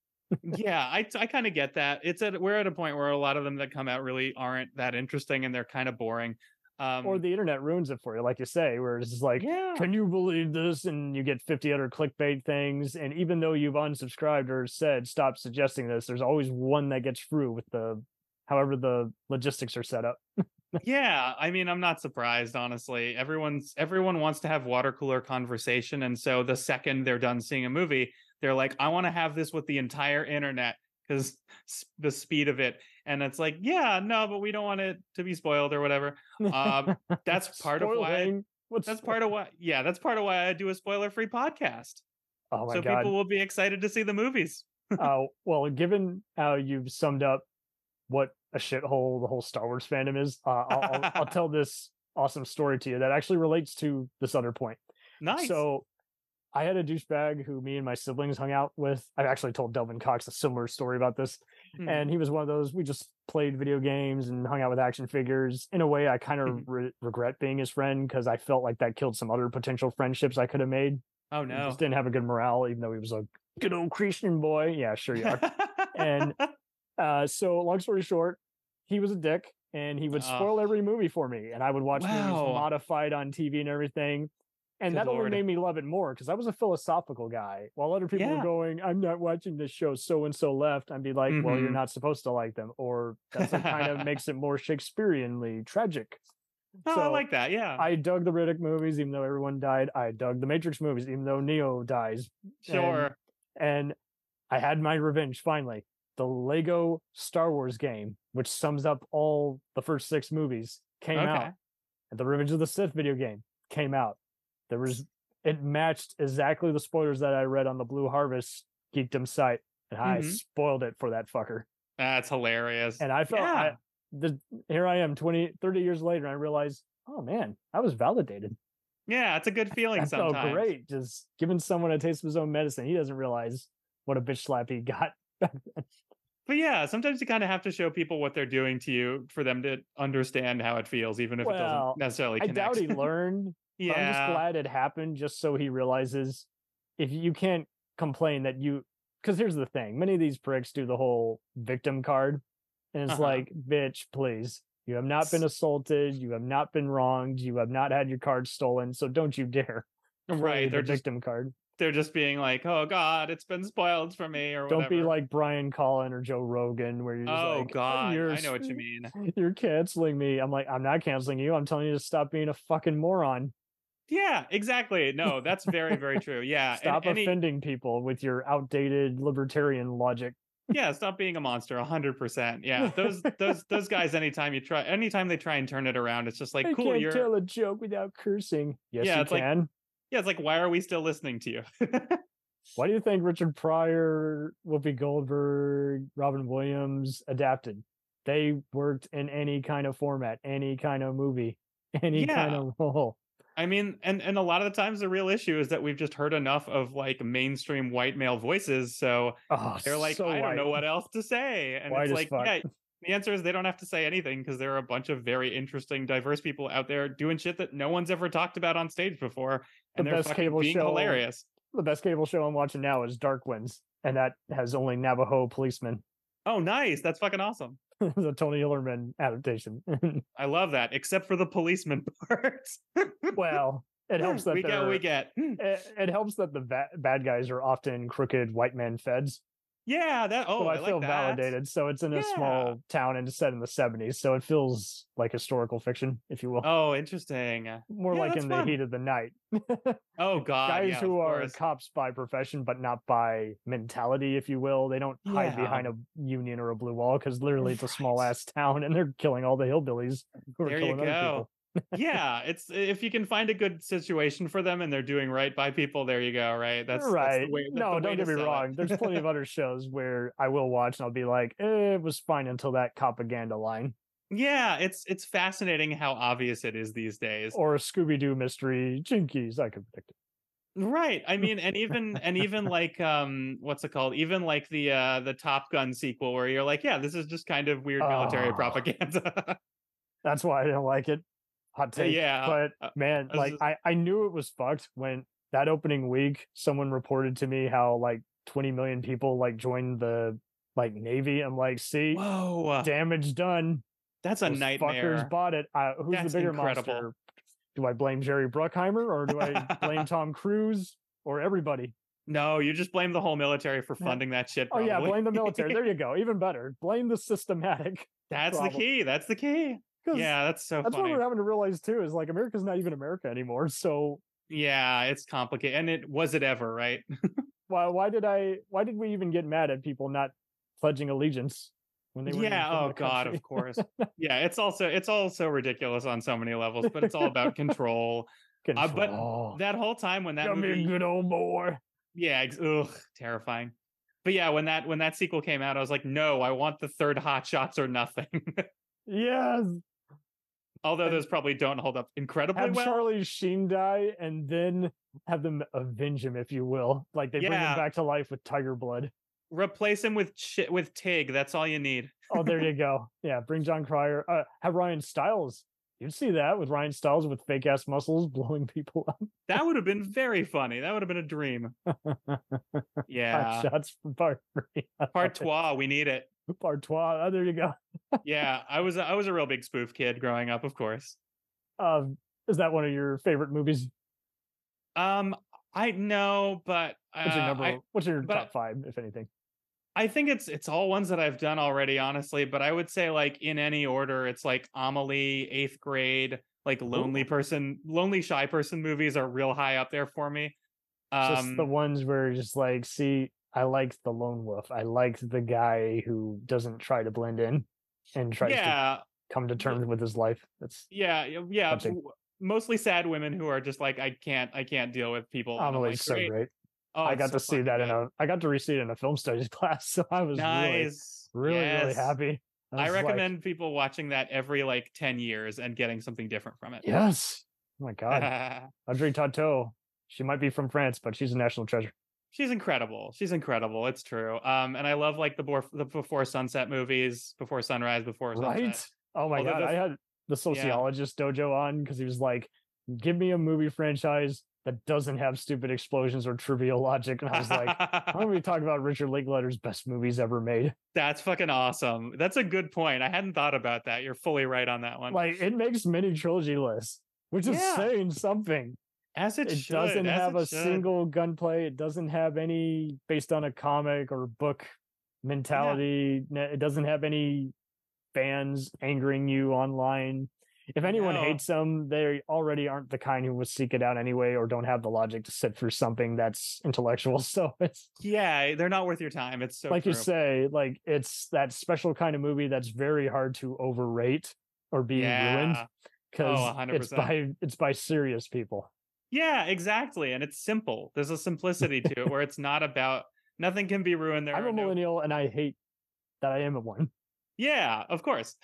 yeah, I I kind of get that. It's at we're at a point where a lot of them that come out really aren't that interesting and they're kind of boring. Um or the internet ruins it for you, like you say, where it's just like, yeah. can you believe this? And you get fifty other clickbait things. And even though you've unsubscribed or said stop suggesting this, there's always one that gets through with the however the logistics are set up. Yeah, I mean, I'm not surprised, honestly. Everyone's everyone wants to have water cooler conversation, and so the second they're done seeing a movie, they're like, "I want to have this with the entire internet because the speed of it." And it's like, "Yeah, no, but we don't want it to be spoiled or whatever." Um, that's part of why. I, Spoiling. What's that's part of why. Yeah, that's part of why I do a spoiler-free podcast, Oh my so god. people will be excited to see the movies. Uh, well, given how you've summed up what a shithole the whole Star Wars fandom is, uh, I'll, I'll, I'll tell this awesome story to you that actually relates to this other point. Nice. So, I had a douchebag who me and my siblings hung out with. I've actually told Delvin Cox a similar story about this, Mhm. and he was one of those. We just played video games and hung out with action figures. In a way, I kind of Mhm. re- regret being his friend because I felt like that killed some other potential friendships I could have made. Oh He no. just didn't have a good morale, even though he was a good old Christian boy. Yeah, sure you are. And uh, so, long story short, he was a dick, and he would Ugh. spoil every movie for me, and I would watch movies Wow. modified on T V and everything. And Good that only Lord. made me love it more because I was a philosophical guy. While other people were Yeah. going, "I'm not watching this show, so and so left," I'd be like, "Well, you're Mhm. not supposed to like them," or that's what kind of makes it more Shakespeareanly tragic. Oh, I So like that. Yeah. I dug the Riddick movies, even though everyone died. I dug the Matrix movies, even though Neo dies. Sure. And, and I had my revenge finally. The Lego Star Wars game, which sums up all the first six movies, came Okay. out. And the Revenge of the Sith video game came out. There was it matched exactly the spoilers that I read on the Blue Harvest Geekdom site, and I Mhm. spoiled it for that fucker. That's hilarious. And I felt Yeah. I, the here I am twenty, thirty years later, and I realized, oh man, I was validated. Yeah, it's a good feeling That felt sometimes. great. Just giving someone a taste of his own medicine. He doesn't realize what a bitch slap he got. But yeah, sometimes you kind of have to show people what they're doing to you for them to understand how it feels, even if it Well, doesn't necessarily I connect. doubt he learned. But I'm just Yeah. glad it happened just so he realizes if you can't complain that you because here's the thing, many of these pricks do the whole victim card. And it's Uh-huh. like, bitch, please. You have not been assaulted, you have not been wronged, you have not had your card stolen, so don't you dare play Right. the They're just victim card. they're just being like, "Oh God, it's been spoiled for me," or whatever. Don't be like Brian Collin or Joe Rogan, where you're just "Oh like, God, you're I know what you mean." you're canceling me. I'm like, I'm not canceling you. I'm telling you to stop being a fucking moron. Yeah, exactly. No, that's very, very true. Yeah. and Stop any offending people with your outdated libertarian logic. Yeah, stop being a monster. A hundred percent. Yeah, those those those guys. Anytime you try, anytime they try and turn it around, it's just like, I cool. can't You're tell a joke without cursing. Yes, yeah. you It's like can. yeah. It's like, why are we still listening to you? Why do you think Richard Pryor, Whoopi Goldberg, Robin Williams adapted? They worked in any kind of format, any kind of movie, any kind Yeah, of role. I mean, and and a lot of the times the real issue is that we've just heard enough of like mainstream white male voices, so Oh, they're like, so I don't white. know what else to say, and White it's as like, fuck. yeah. The answer is they don't have to say anything because there are a bunch of very interesting, diverse people out there doing shit that no one's ever talked about on stage before, The and they're best fucking cable being show hilarious. the best cable show I'm watching now is Dark Winds, and that has only Navajo policemen. Oh, nice. That's fucking awesome. The Tony Hillerman adaptation. I love that, except for the policeman part. Well, it helps that we get what we they're get. it, it helps that the va- bad guys are often crooked white men feds. Yeah, that. Oh, So I, I feel like that. validated. So it's in a Yeah. small town and it's set in the seventies. So it feels like historical fiction, if you will. Oh, interesting. More Yeah, like that's in fun. the heat of the night. Oh God, Guys yeah, who of are course. cops by profession, but not by mentality, if you will. They don't hide Yeah. behind a union or a blue wall because literally it's a Right. small ass town and they're killing all the hillbillies who are There you killing other go. people. Yeah, it's if you can find a good situation for them and they're doing right by people, there you go. Right. That's that's Right. the way. That's No, the way don't to get me sell wrong. it. There's plenty of other shows where I will watch and I'll be like, eh, it was fine until that propaganda line. Yeah, it's it's fascinating how obvious it is these days. Or a Scooby Doo mystery, Jinkies, I could predict it. Right. I mean, and even and even like um what's it called? Even like the uh the Top Gun sequel where you're like, yeah, this is just kind of weird military Oh. propaganda. That's why I didn't like it. Hot take. Yeah, But uh, man, I was like just- I, I knew it was fucked when that opening week someone reported to me how like twenty million people like joined the like Navy. I'm like, see, Whoa, damage done. that's a Those nightmare. fuckers bought it. Uh, who's That's the bigger incredible. monster? Do I blame Jerry Bruckheimer or do I blame Tom Cruise or everybody? No, you just blame the whole military for Yeah. funding that shit. Oh yeah, probably. blame the military. There you go. Even better. Blame the systematic. That's the problem. key. That's the key. 'Cause Yeah, that's so That's funny. what we're having to realize too. Is like America's not even America anymore. So Yeah, it's complicated. And it was it ever, right? why why did I why did we even get mad at people not pledging allegiance when they were Yeah, oh god, of course. Yeah, it's also it's also ridiculous on so many levels, but it's all about control. Uh, but Control. that whole time when that Come here, movie good old boy. Yeah, ex- ugh, terrifying. But yeah, when that when that sequel came out, I was like, no, I want the third Hot Shots or nothing. Yes. Although And those probably don't hold up incredibly Have well. Charlie Sheen die and then have them avenge him, if you will. Like they bring him Yeah. back to life with tiger blood. Replace him with Ch- with Tig. That's all you need. Oh, there you go. Yeah, bring John Cryer. Uh, have Ryan Stiles. You'd see that with Ryan Stiles with fake ass muscles blowing people up. That would have been very funny. That would have been a dream. Yeah. Hot shots from part three. Partois, we need it. Partois. Oh, there you go. Yeah, I was I was a real big spoof kid growing up, of course. Um, is that one of your favorite movies? Um, I know, but uh, What's your number? I, what's your but- top five, if anything? I think it's it's all ones that I've done already, honestly. But I would say like in any order, it's like Amelie, Eighth Grade, like Lonely Ooh. Person, Lonely Shy Person movies are real high up there for me. Just Um, the ones where you're just like, see, I liked the lone wolf. I liked the guy who doesn't try to blend in and tries to yeah, come to terms with his life. That's yeah, yeah, yeah. Touching. w- Mostly sad women who are just like, I can't, I can't deal with people. And I'm Amelie's like, so great. great. Oh, I it's got so to see fucking that in good. a I got to re-see it in a film studies class, so I was nice. really, really, really Yes. happy. I was like, recommend people watching that every like ten years and getting something different from it. yes. Oh my god. Audrey Tautou. She might be from France, but she's a national treasure. She's incredible. She's incredible. It's true. Um, and I love like the, bor- the Before Sunset movies, Before Sunrise, Before Sunset. Right? Oh my Although god. the- I had the sociologist dojo on because he was like, give me a movie franchise that doesn't have stupid explosions or trivial logic. And I was like, why don't we talk about Richard Linklater's best movies ever made? That's fucking awesome. That's a good point. I hadn't thought about that. You're fully right on that one. Like it makes many trilogy lists, which is Yeah. saying something. as it, It should, doesn't as have it a should. single gunplay. It doesn't have any based on a comic or book mentality. Ne- It doesn't have any fans angering you online. if I anyone know. hates them, they already aren't the kind who would seek it out anyway, or don't have the logic to sit through something that's intellectual. So it's Yeah, they're not worth your time. It's so like you true. say, like it's that special kind of movie that's very hard to overrate or be ruined Yeah. Oh, because it's one hundred percent. by it's by serious people. Yeah, exactly. And it's simple. There's a simplicity to it where it's not about nothing can be ruined. There I'm are a no. millennial and I hate that I am a one. Yeah, of course.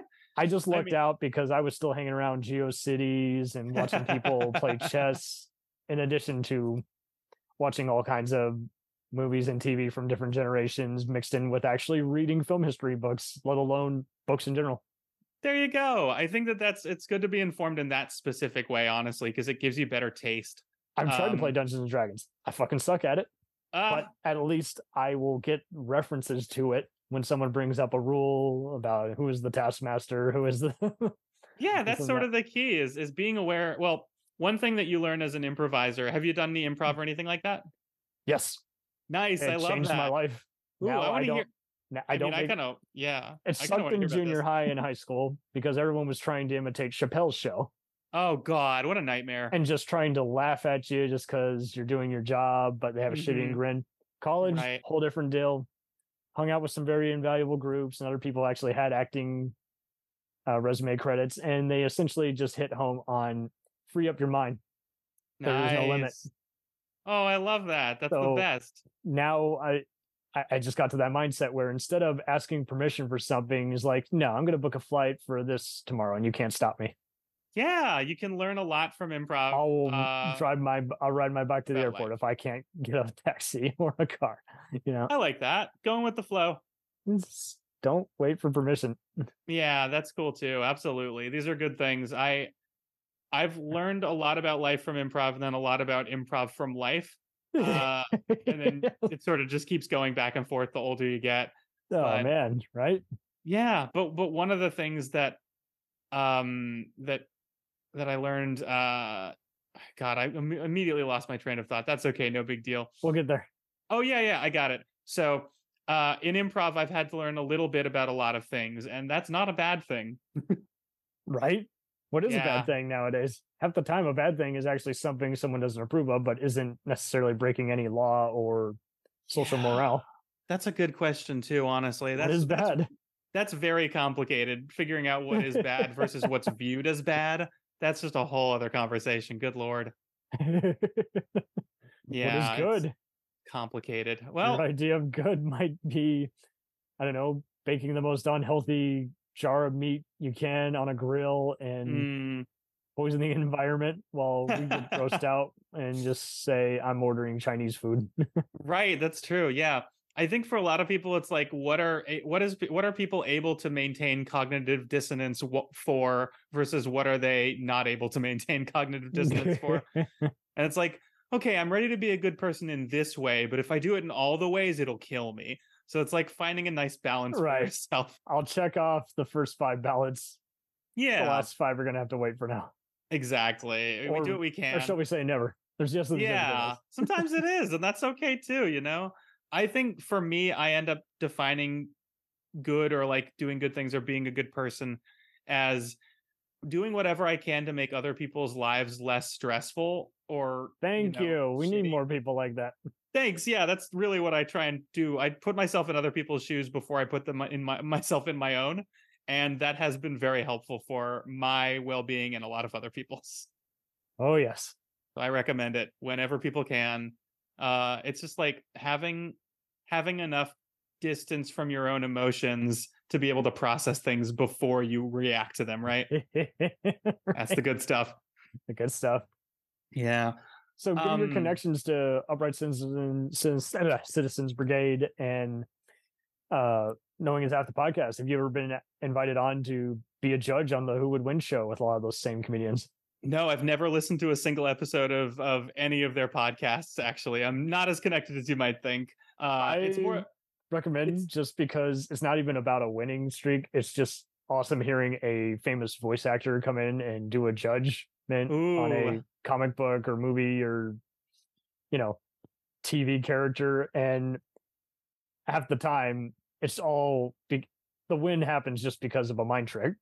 I just I lucked mean, out because I was still hanging around GeoCities and watching people play chess, in addition to watching all kinds of movies and T V from different generations, mixed in with actually reading film history books, let alone books in general. there you go. I think that that's it's good to be informed in that specific way, honestly, because it gives you better taste. I've tried to play Um, Dungeons and Dragons. I fucking suck at it, uh, but at least I will get references to it when someone brings up a rule about who is the taskmaster, who is the yeah, this that's and sort that. of the key is is being aware. Well, one thing that you learn as an improviser. Have you done any improv or anything like that? Yes, Nice, I it love changed my that. life. Ooh, I Now want I to hear. don't. Now I I mean, don't I make kind of yeah, it I kind of sucked want to in hear about junior this. high and high school because everyone was trying to imitate Chappelle's show Oh God, what a nightmare. and just trying to laugh at you just because you're doing your job, but they have a shitty Hmm. grin. College, Right. whole different deal. Hung out with some very invaluable groups, and other people actually had acting uh, resume credits, and they essentially just hit home on free up your mind. There is no limit. Nice. Oh, I love that. That's the So best. now I I just got to that mindset where instead of asking permission for something, is like, no, I'm going to book a flight for this tomorrow, and you can't stop me. Yeah, you can learn a lot from improv. I'll Uh, drive my I'll ride my bike to the about airport life. if I can't get a taxi or a car. You know, I like that. Going with the flow. Just don't wait for permission. Yeah, that's cool too. Absolutely. These are good things. I I've learned a lot about life from improv and then a lot about improv from life. Uh and then it sort of just keeps going back and forth the older you get. Oh But man, right? yeah, but but one of the things that um that that I learned uh God, I Im- immediately lost my train of thought. That's okay, no big deal. We'll get there. Oh yeah, yeah, I got it. So uh in improv I've had to learn a little bit about a lot of things and that's not a bad thing. Right? What is a Yeah. bad thing nowadays? Half the time, a bad thing is actually something someone doesn't approve of, but isn't necessarily breaking any law or social Yeah. morale. That's a good question too, honestly. What That's is that's bad? that's very complicated. Figuring out what is bad versus what's viewed as bad. That's just a whole other conversation. Good lord. What is Yeah, it's good? complicated. Your Well, idea of good might be, I don't know, baking the most unhealthy jar of meat you can on a grill and mm, poison the environment while we get grossed out and just say, I'm ordering Chinese food. right, that's true. Yeah. I think for a lot of people it's like what are a- what is what are people able to maintain cognitive dissonance w- for versus what are they not able to maintain cognitive dissonance for? And it's like, okay, I'm ready to be a good person in this way, but if I do it in all the ways, it'll kill me. So it's like finding a nice balance for Right. yourself. I'll check off the first five ballots. The Yeah, last five are going to have to wait for now. exactly. We Or, do what we or shall can. we say never? There's yes, there's Yeah, sometimes it is, and that's okay too, you know? I think for me, I end up defining good or like doing good things or being a good person as doing whatever I can to make other people's lives less stressful or Thank you. you. Know, We need shitty. more people like that. Thanks. Yeah, that's really what I try and do. I put myself in other people's shoes before I put them in my myself in my own, and that has been very helpful for my well-being and a lot of other people's. Oh yes. So I recommend it whenever people can. Uh, it's just like having having enough distance from your own emotions to be able to process things before you react to them. Right? That's the good stuff. The good stuff. Yeah. So, given your Um, connections to Upright Citizens, Citizens Brigade, and uh, knowing it's half the podcast, have you ever been invited on to be a judge on the Who Would Win show with a lot of those same comedians? No, I've never listened to a single episode of of any of their podcasts. Actually, I'm not as connected as you might think. Uh, I it's more recommend it's just because it's not even about a winning streak. It's just awesome hearing a famous voice actor come in and do a judgment on ooh, a comic book or movie or, you know, T V character. And half the time, it's all be- the win happens just because of a mind trick.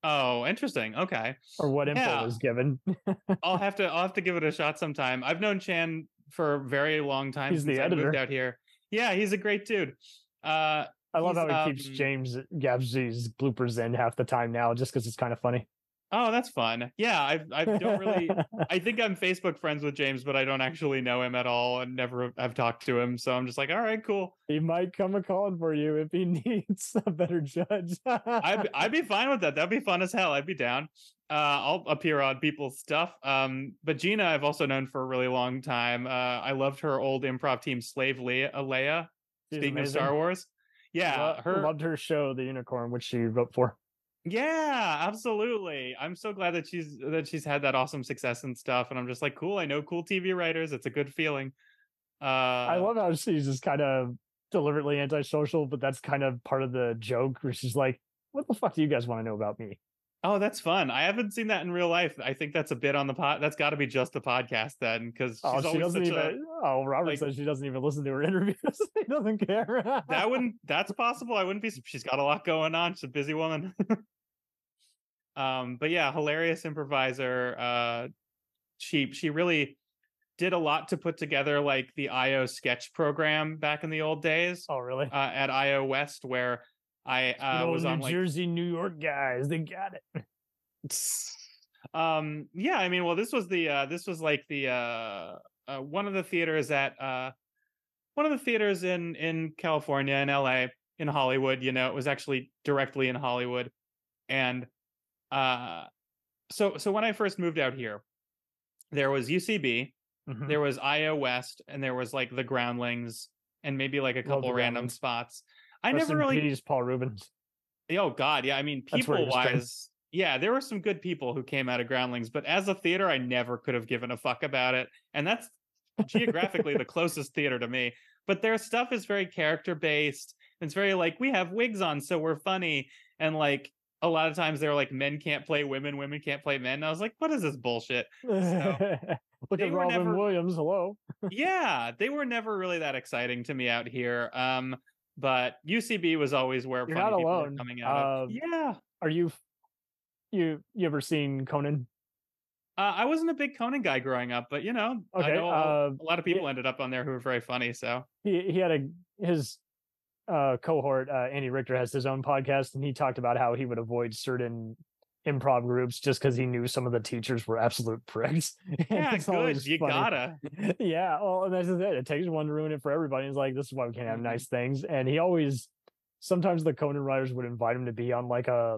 Oh, interesting. Okay. or what info Yeah. was given. I'll have to I'll have to give it a shot sometime. I've known Chan for a very long time He's since the I moved editor. out here. Yeah, he's a great dude. Uh I love he's how he um keeps James Gabs's bloopers in half the time now, just because it's kind of funny. Oh, that's fun. Yeah, I I don't really I think I'm Facebook friends with James, but I don't actually know him at all and never have talked to him. So I'm just like, all right, cool. He might come a calling for you if he needs a better judge. I'd I'd be fine with that. That'd be fun as hell. I'd be down. Uh, I'll appear on people's stuff. Um, but Gina, I've also known for a really long time. Uh, I loved her old improv team, Slave Leia. Leia She's speaking amazing. of Star Wars, yeah, Lo- her loved her show, The Unicorn, which she wrote for. Yeah, absolutely. I'm so glad that she's that she's had that awesome success and stuff. And I'm just like, cool. I know cool T V writers. It's a good feeling. Uh, I love how she's just kind of deliberately antisocial, but that's kind of part of the joke where she's like, what the fuck do you guys want to know about me? Oh, that's fun. I haven't seen that in real life. I think that's a bit on the pod. That's got to be just the podcast then, because she's Oh, she always doesn't such even. a Oh, Robert like says she doesn't even listen to her interviews. He doesn't care. that wouldn't. That's possible. I wouldn't be. She's got a lot going on. She's a busy woman. um, but yeah, hilarious improviser. Uh, she she really did a lot to put together like the I O sketch program back in the old days. Oh, really? Uh, at I O West, where I uh, you know, was New on like Jersey, New York guys. They got it. um yeah, I mean, well, this was the uh this was like the uh, uh one of the theaters at uh one of the theaters in in California, in L A, in Hollywood. You know, it was actually directly in Hollywood. And uh so so when I first moved out here, there was U C B, Mhm. there was I O West, and there was like the Groundlings and maybe like a Love couple the random Groundlings. spots. I Rest never in really peace, Paul Rubens. Oh God, yeah. I mean, That's where he people was trained. wise, yeah, there were some good people who came out of Groundlings, but as a theater, I never could have given a fuck about it. And that's geographically the closest theater to me. But their stuff is very character based. It's very like, we have wigs on, so we're funny. And like a lot of times they're like, men can't play women, women can't play men. And I was like, what is this bullshit? So Look they at were Robin never- Williams. Hello. yeah, they were never really that exciting to me out here. Um, but U C B was always where You're funny not people were alone. coming out of. Uh, Yeah. Are you? You you ever seen Conan? Uh, I wasn't a big Conan guy growing up, but you know, I Okay, know a, uh, a lot of people ended up on there who were very funny. So He he had a his uh cohort, uh Andy Richter, has his own podcast, and he talked about how he would avoid certain improv groups just because he knew some of the teachers were absolute pricks. And yeah, it's good. always You funny. gotta. Yeah, well, and that's just it. It takes one to ruin it for everybody. He's like, this is why we can't have Mhm. nice things. And he always, sometimes the Conan writers would invite him to be on like a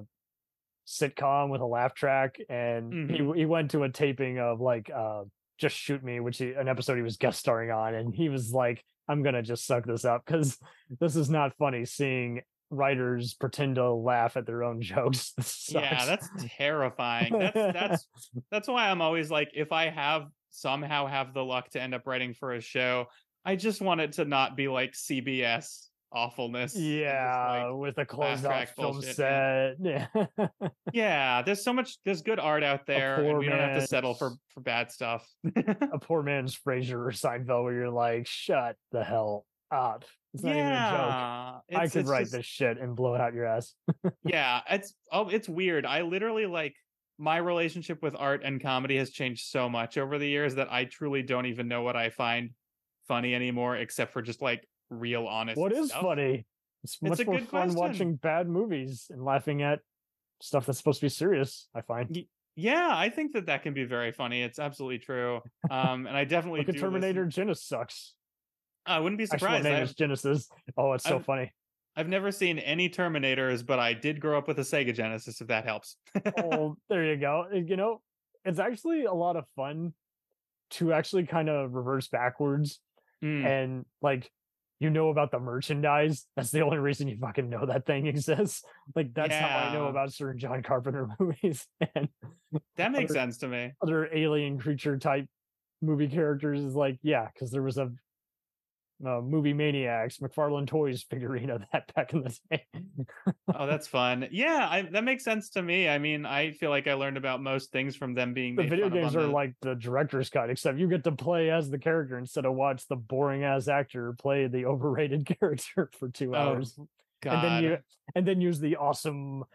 sitcom with a laugh track, and Mhm. he he went to a taping of like uh Just Shoot Me, which he, an episode he was guest starring on, and he was like, I'm gonna just suck this up because this is not funny seeing writers pretend to laugh at their own jokes. This Yeah, sucks. that's terrifying. That's that's that's why I'm always like, if I have somehow have the luck to end up writing for a show, I just want it to not be like C B S awfulness. and just, Yeah, like, with a closed off track film bullshit, yeah. set. Yeah. yeah, there's so much. There's good art out there, and poor we don't have to man's- settle for for bad stuff. A poor man's Frasier or Seinfeld, where you're like, shut the hell up. It's not even a joke. yeah, I it's, could it's write just- this shit and blow it out your ass. yeah, it's oh, it's weird. I literally like my relationship with art and comedy has changed so much over the years that I truly don't even know what I find funny anymore, except for just like real honest. What is stuff. funny? It's much a more good fun question. watching bad movies and laughing at stuff that's supposed to be serious, I find. Yeah, I think that that can be very funny. It's absolutely true. Um, and I definitely Look at do Terminator. listen- Genis sucks. I wouldn't be Actually, surprised. my name I've, is Genesis. Oh, it's so I've- funny. I've never seen any Terminators, but I did grow up with a Sega Genesis, if that helps. Oh, there you go. You know, it's actually a lot of fun to actually kind of reverse backwards Mm. and like, you know about the merchandise. That's the only reason you fucking know that thing exists. Like that's how I know Yeah. about certain John Carpenter movies and That makes other- sense to me. other alien creature type movie characters. Is like, yeah, because there was a uh, movie Maniacs McFarlane Toys figurine of that back in the day. Oh, that's fun. Yeah, I, that makes sense to me. I mean, I feel like I learned about most things from them being The made video fun of games on are the- like the director's cut, except you get to play as the character instead of watch the boring ass actor play the overrated character for two Oh, hours. God. And then you and then use the awesome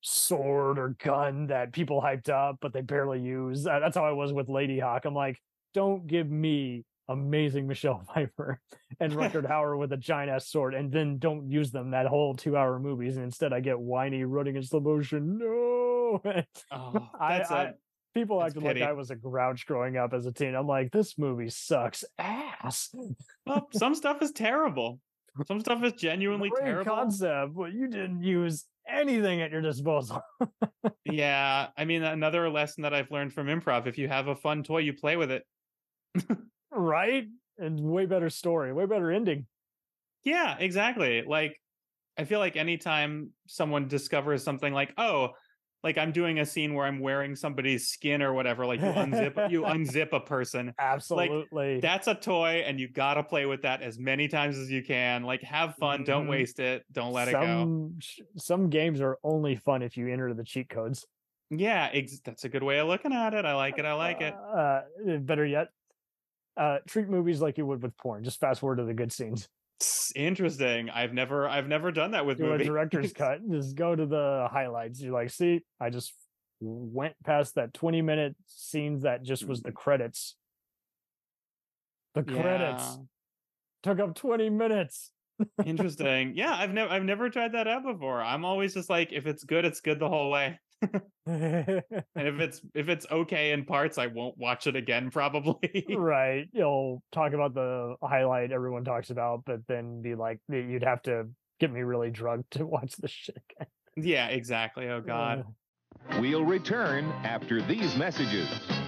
sword or gun that people hyped up, but they barely use. Uh, That's how I was with Lady Hawk. I'm like, don't give me amazing Michelle Pfeiffer and Rutger Hauer with a giant ass sword, and then don't use them that whole two hour movies. And instead, I get whiny running in slow motion. No, Oh, I, that's I a people that's acted like pity. I was a grouch growing up as a teen. I'm like, this movie sucks ass. Well, some stuff is terrible. Some stuff is genuinely Great terrible. concept, but you didn't use anything at your disposal. Yeah, I mean, another lesson that I've learned from improv: if you have a fun toy, you play with it. Right? And way better story, way better ending. Yeah, exactly. Like, I feel like anytime someone discovers something like, oh, like I'm doing a scene where I'm wearing somebody's skin or whatever, like you unzip you unzip a person. Like, Absolutely. that's a toy and you gotta play with that as many times as you can. Like, have fun, don't Mhm. waste it, don't let it go. Some sh- some games are only fun if you enter the cheat codes. Yeah, ex- that's a good way of looking at it. I like it. I like it. Uh, better yet, uh, treat movies like you would with porn. Just fast forward to the good scenes. It's interesting. I've never I've never done that with Do a movies. director's cut. Just go to the highlights. You're like, see, I just went past that twenty minute scenes that just was the credits. The credits Yeah. took up twenty minutes. Interesting. Yeah, I've never I've never tried that out before. I'm always just like, if it's good, it's good the whole way. And if it's if it's okay in parts, I won't watch it again probably. Right. You'll talk about the highlight everyone talks about, but then be like, you'd have to get me really drunk to watch the shit again. Yeah, exactly. Oh God. Uh, We'll return after these messages.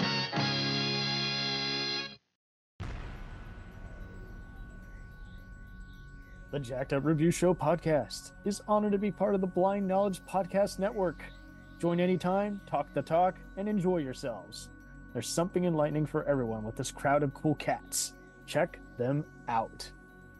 The Jacked Up Review Show podcast is honored to be part of the Blind Knowledge Podcast Network. Join anytime, talk the talk, and enjoy yourselves. There's something enlightening for everyone with this crowd of cool cats. Check them out.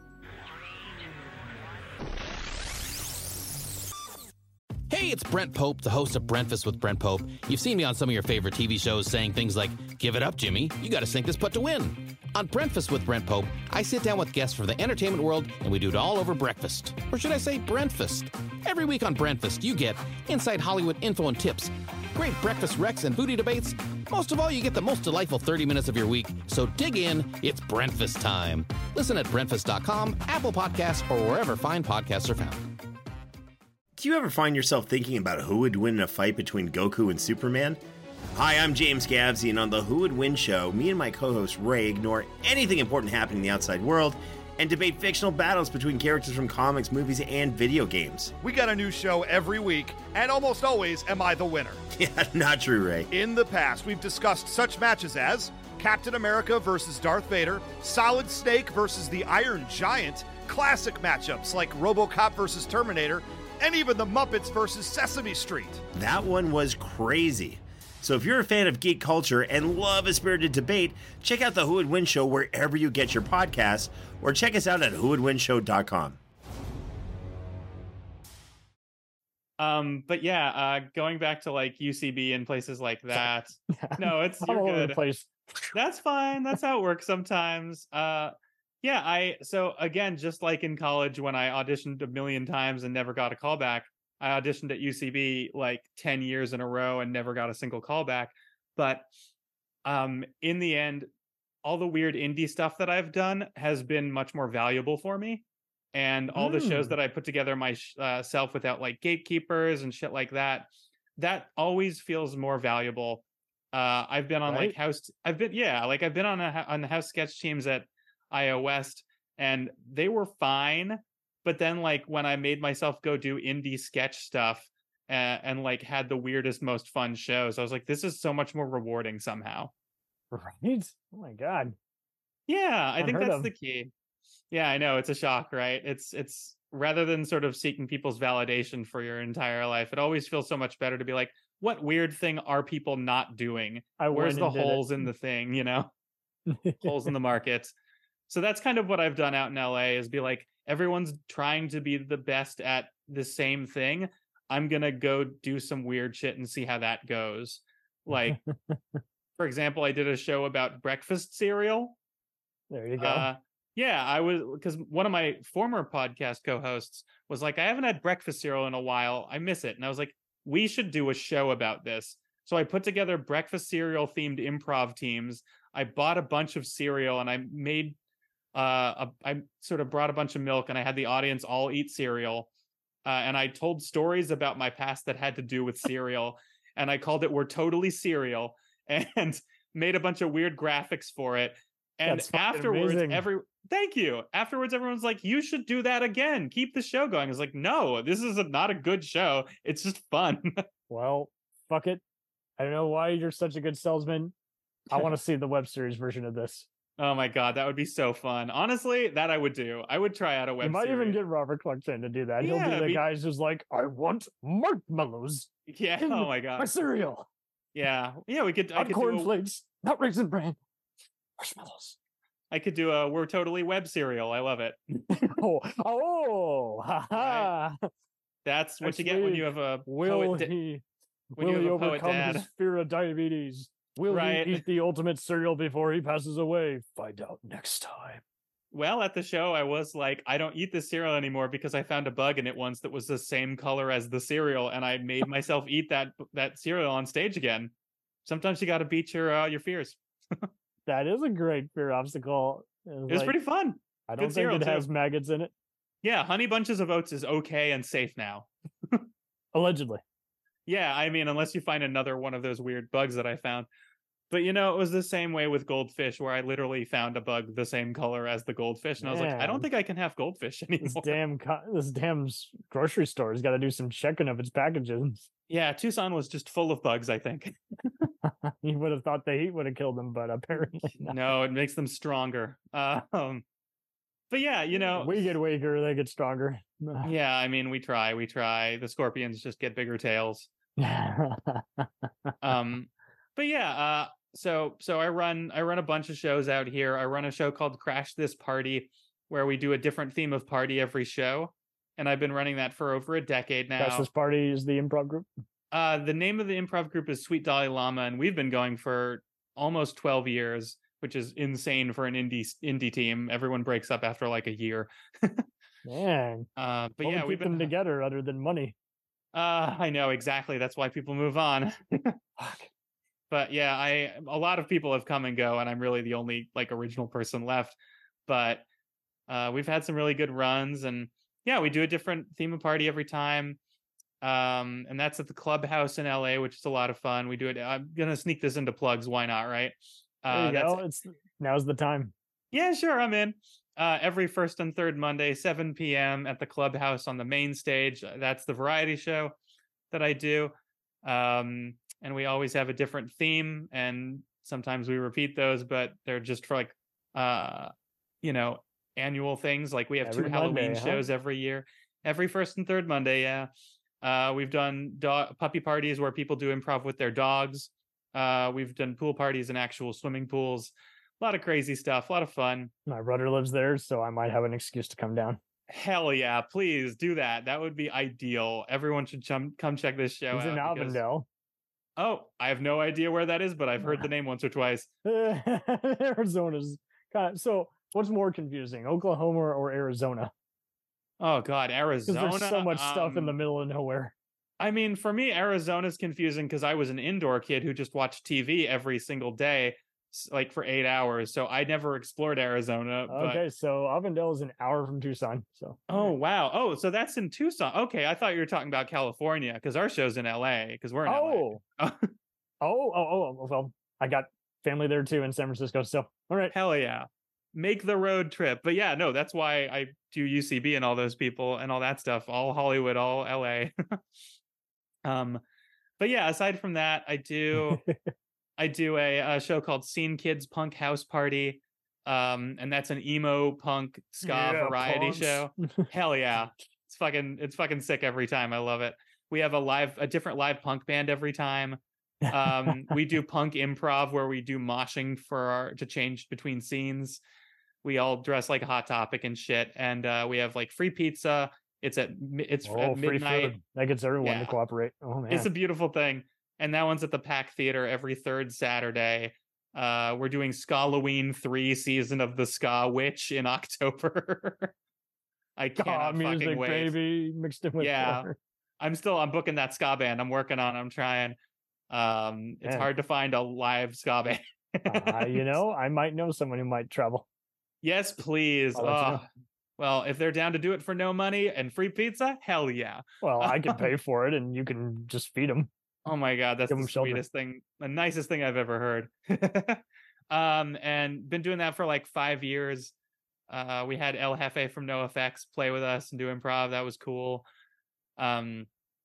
Hey, it's Brent Pope, the host of Breakfast with Brent Pope. You've seen me on some of your favorite T V shows saying things like, "Give it up, Jimmy. You got to sink this putt to win." On Breakfast with Brent Pope, I sit down with guests from the entertainment world and we do it all over breakfast. Or should I say Brentfast? Every week on Brentfast, you get inside Hollywood info and tips, great breakfast recs and booty debates. Most of all, you get the most delightful thirty minutes of your week. So dig in, it's Brentfast time. Listen at Brentfast dot com, Apple Podcasts, or wherever fine podcasts are found. Do you ever find yourself thinking about who would win in a fight between Goku and Superman? Hi, I'm James Gavsey, and on the Who Would Win show, me and my co-host Ray ignore anything important happening in the outside world and debate fictional battles between characters from comics, movies, and video games. We got a new show every week, and almost always am I the winner. Yeah, not true, Ray. In the past, we've discussed such matches as Captain America versus Darth Vader, Solid Snake versus the Iron Giant, classic matchups like RoboCop versus Terminator, and even the Muppets versus Sesame Street. That one was crazy. So if you're a fan of geek culture and love a spirited debate, check out the Who Would Win show wherever you get your podcasts, or check us out at who would win show dot com. Um, but yeah, uh, going back to like U C B and places like that. No, it's I'm you're all over good. the place. That's fine. That's how it works sometimes. Uh, yeah, I so again, just like in college when I auditioned a million times and never got a call back, I auditioned at U C B like ten years in a row and never got a single call back. But um, in the end, all the weird indie stuff that I've done has been much more valuable for me. And all the shows Mm. that I put together myself without like gatekeepers and shit like that, that always feels more valuable. Uh, I've been on Right? like house, I've been, yeah, like I've been on a, on the house sketch teams at I O West and they were fine. But then like when I made myself go do indie sketch stuff uh, and like had the weirdest, most fun shows, I was like, this is so much more rewarding somehow. Right? Oh my god. Yeah, I think Unheard that's of. the key. Yeah, I know it's a shock, right? It's it's rather than sort of seeking people's validation for your entire life, it always feels so much better to be like, what weird thing are people not doing? I Where's went the and did it. holes in the thing, you know? Holes in the market. So that's kind of what I've done out in L A is be like, everyone's trying to be the best at the same thing. I'm gonna go do some weird shit and see how that goes. Like, for example, I did a show about breakfast cereal. There you go. Uh, yeah, I was because one of my former podcast co-hosts was like, I haven't had breakfast cereal in a while. I miss it. And I was like, we should do a show about this. So I put together breakfast cereal themed improv teams. I bought a bunch of cereal and I made, uh, a, I sort of brought a bunch of milk and I had the audience all eat cereal. Uh, and I told stories about my past that had to do with cereal. And I called it We're Totally Cereal and made a bunch of weird graphics for it. And That's fucking afterwards, amazing. every thank you. Afterwards, everyone's like, "You should do that again. Keep the show going." I was like, "No, this is a, not a good show. It's just fun." Well, fuck it. I don't know why you're such a good salesman. I want to see the web series version of this. Oh my god, that would be so fun. Honestly, that I would do. I would try out a web You might series. even get Robert Clarkson to do that. He'll Yeah, be the be- guy who's like, I want marshmallows. Yeah. in Oh my My god. cereal. Yeah. Yeah. We could. I Not could do. A, cornflakes. Not raisin bran. Marshmallows. I could do a. We're totally web serial. I love it. oh, oh, ha ha. That's what Next you get when week, you have a Will poet. da- he? when Will you he have a poet overcome dad. his fear of diabetes? Will Right. he eat the ultimate cereal before he passes away? Find out next time. Well, at the show, I was like, I don't eat this cereal anymore because I found a bug in it once that was the same color as the cereal, and I made myself eat that that cereal on stage again. Sometimes you got to beat your uh, your fears. That is a great fear obstacle. It was, It was like, pretty fun. I good don't think cereal, it too. has maggots in it. Yeah, Honey Bunches of Oats is okay and safe now. Allegedly. Yeah, I mean, unless you find another one of those weird bugs that I found. But you know, it was the same way with goldfish, where I literally found a bug the same color as the goldfish, and I was like, I Man. don't think I can have goldfish anymore. This damn co- this damn s- grocery store has got to do some checking of its packages. Yeah, Tucson was just full of bugs, I think. You would have thought the heat would have killed them, but apparently not. No, it makes them stronger. Uh, um, but yeah, you know, We get weaker, they get stronger. yeah, I mean, we try, we try. The scorpions just get bigger tails. Um, but yeah, uh, so so I run I run a bunch of shows out here. I run a show called Crash This Party, where we do a different theme of party every show, and I've been running that for over a decade now. That's this party is the improv group. Uh, the name of the improv group is Sweet Dalai Lama, and we've been going for almost twelve years, which is insane for an indie indie team. Everyone breaks up after like a year. Man, Uh, but what yeah, would we've keep them been. together other than money. Uh, I know exactly. That's why people move on. But yeah, I a lot of people have come and go, and I'm really the only like original person left. But uh, we've had some really good runs, and yeah, we do a different theme of party every time. Um, and that's at the Clubhouse in L A, which is a lot of fun. We do it. I'm gonna sneak this into plugs. Why not? Right? There Uh, you that's go. It's now's the time. yeah, sure, I'm in. Uh, every first and third Monday, seven p.m. at the Clubhouse on the main stage. That's the variety show that I do. Um, and we always have a different theme, and sometimes we repeat those, but they're just for like, uh, you know, annual things. Like we have Every two Halloween Monday, huh? shows every year, every first and third Monday. Yeah. Uh, we've done dog puppy parties where people do improv with their dogs. Uh, we've done pool parties in actual swimming pools. A lot of crazy stuff, a lot of fun. My brother lives there, so I might have an excuse to come down. Hell yeah, please do that. That would be ideal. Everyone should chum- come check this show He's in out. because- Avondale. Oh, I have no idea where that is, but I've heard the name once or twice. Arizona's kind of, so. What's more confusing, Oklahoma or Arizona? Oh God, Because Arizona. there's so much stuff in the um, middle of nowhere. I mean, for me, Arizona's confusing because I was an indoor kid who just watched T V every single day, s- like for eight hours. So I never explored Arizona. But... Okay, so Avondale is an hour from Tucson. So Oh wow. Oh, so that's in Tucson. Okay, I thought you were talking about California because our show's in L A because we're in oh, L A. oh, oh, oh, well, I got family there too in San Francisco. So all right, Hell yeah. Make the road trip. But yeah, no, that's why I do U C B and all those people and all that stuff, all Hollywood, all L A. um, but yeah, aside from that, I do I do a, a show called Scene Kids Punk House Party. Um, and that's an emo punk ska Yeah, variety punks. show. Hell yeah. It's fucking it's fucking sick every time. I love it. We have a live a different live punk band every time. Um, we do punk improv where we do moshing for our to change between scenes. We all dress like a Hot Topic and shit, and uh, we have like free pizza. It's at mi- it's oh, at free midnight. food. That gets everyone Yeah. to cooperate. Oh man, It's a beautiful thing. And that one's at the Pack Theater every third Saturday. Uh, we're doing Skalloween three season of the Ska Witch in October. I Ska cannot music, fucking wait. baby, mixed in with Yeah. horror. I'm still I'm booking that ska band. I'm working on it. I'm trying. Um, it's Man. hard to find a live ska band. uh, you know, I might know someone who might travel. Yes, please. I'll let you know. Oh, well, if they're down to do it for no money and free pizza, hell yeah. Well, I could pay for it, and you can just feed them. Oh my God, that's Give the 'em shelter. sweetest thing, the nicest thing I've ever heard. um, and been doing that for like five years. Uh, we had El Jefe from NoFX play with us and do improv. That was cool. Um,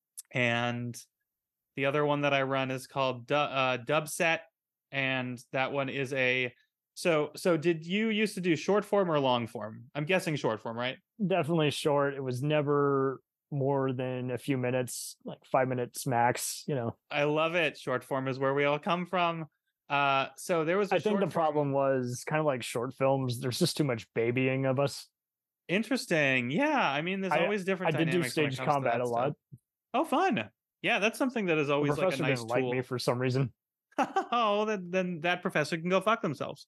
and the other one that I run is called du- uh, Dubset, and that one is a. So, so did you used to do short form or long form? I'm guessing short form, right? Definitely short. It was never more than a few minutes, like five minutes max. You know, I love it. Short form is where we all come from. Uh, so there was. A I think short the problem was kind of like short films. There's just too much babying of us. Interesting. Yeah, I mean, there's I- always different. I did do dynamics when it stage comes to combat that a lot. stuff. Oh, fun! Yeah, that's something that is The always like a professor nice didn't like tool. me for some reason. Oh, then, then that professor can go fuck themselves.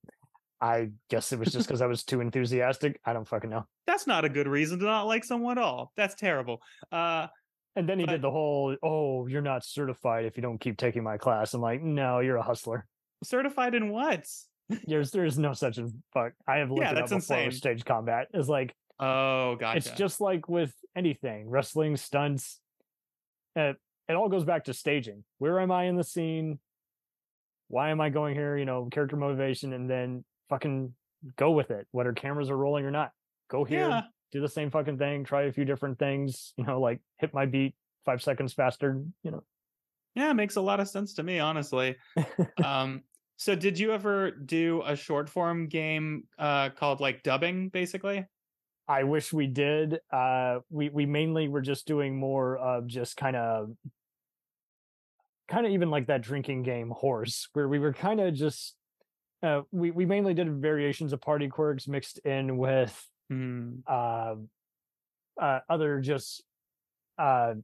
I guess it was just because I was too enthusiastic. I don't fucking know. That's not a good reason to not like someone at all. That's terrible. Uh, And then he But- did the whole, "Oh, you're not certified if you don't keep taking my class." I'm like, "No, you're a hustler. certified in what? There's there's no such a fuck." I have looked Yeah, it up that's before with insane. stage combat. It's like Oh, gotcha. it's just like with anything, wrestling, stunts. Uh, it all goes back to staging. Where am I in the scene? Why am I going here? You know, character motivation, and then fucking go with it. Whether cameras are rolling or not, go here, Yeah. do the same fucking thing, try a few different things. You know, like hit my beat five seconds faster. You know, Yeah, it makes a lot of sense to me, honestly. um, so did you ever do a short form game uh called like dubbing, basically? I wish we did. Uh, we we mainly were just doing more of just kind of, kind of even like that drinking game Horse, where we were kind of just. Uh, we we mainly did variations of party quirks mixed in with Hmm. uh, uh, other just. Uh,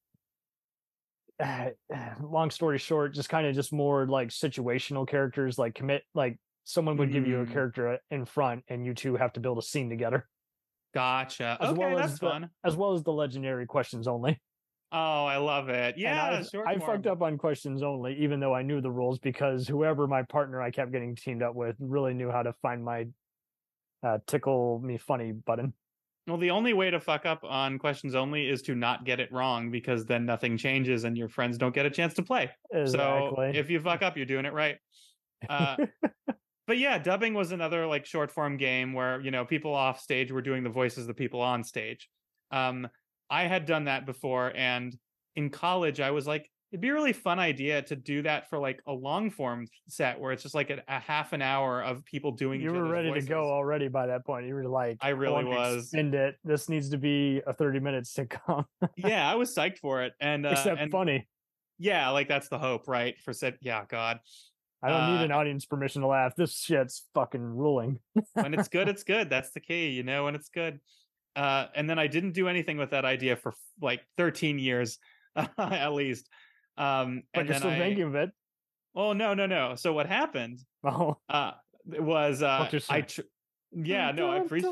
long story short, just kind of just more like situational characters, like commit, like someone would give you a Mhm. character in front, and you two have to build a scene together, Gotcha. as Okay, well that's as the, fun. as well as the legendary questions only. Oh, I love it. And Yeah, I've, short I form. fucked up on questions only, even though I knew the rules, because whoever my partner I kept getting teamed up with really knew how to find my uh, tickle me funny button. Well, the only way to fuck up on questions only is to not get it wrong, because then nothing changes and your friends don't get a chance to play. So Exactly. if you fuck up, you're doing it right. Uh, but yeah, dubbing was another like short form game where, you know, people off stage were doing the voices of the people on stage. Um, I had done that before, and in college, I was like, it'd be a really fun idea to do that for like a long form set where it's just like a, a half an hour of people doing. You each were other's ready voices. to go already by that point. You were like, I really wanna was. Extend it. This needs to be a thirty minute sitcom. Yeah, I was psyched for it, and uh, Except and funny. yeah, like that's the hope, right? For said, yeah, God. I don't need Uh, an audience permission to laugh. This shit's fucking ruling. When it's good, it's good. That's the key, you know, when it's good. Uh, and then I didn't do anything with that idea for like thirteen years, at least. Um, But and you're then still I, thinking of it. oh no, no, no. So what happened? Oh, Uh, it was uh, Fuck yourself. I, tr- yeah, no, I appreciate.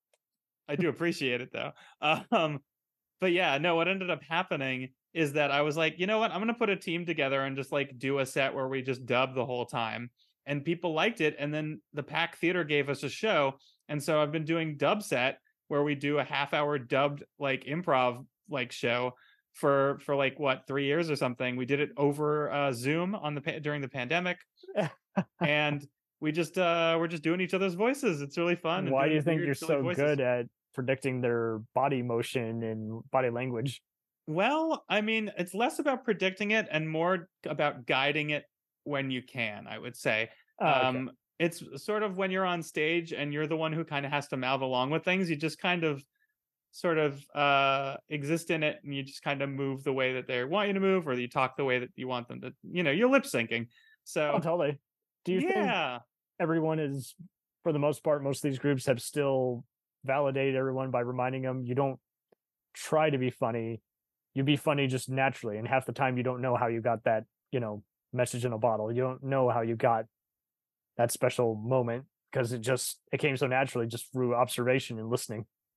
I do appreciate it though. Um, but yeah, no, what ended up happening is that I was like, you know what? I'm going to put a team together and just like do a set where we just dub the whole time. And people liked it. And then the Pack Theater gave us a show. And so I've been doing dub set where we do a half hour dubbed like improv like show for, for like what, three years or something. We did it over uh, Zoom on the, pa- during the pandemic. And we just, uh, we're just doing each other's voices. It's really fun. and Why do doing you think weird, you're silly so voices. good at predicting their body motion and body language? Well, I mean, it's less about predicting it and more about guiding it when you can, I would say. Oh, okay. Um, it's sort of when you're on stage and you're the one who kind of has to mouth along with things, you just kind of sort of uh, exist in it, and you just kind of move the way that they want you to move, or you talk the way that you want them to, you know, you're lip syncing. So, Oh, totally. Do you think yeah. everyone is, for the most part, most of these groups have still validated everyone by reminding them you don't try to be funny. You be funny just naturally. And half the time you don't know how you got that, you know, message in a bottle. You don't know how you got that special moment because it just, it came so naturally just through observation and listening.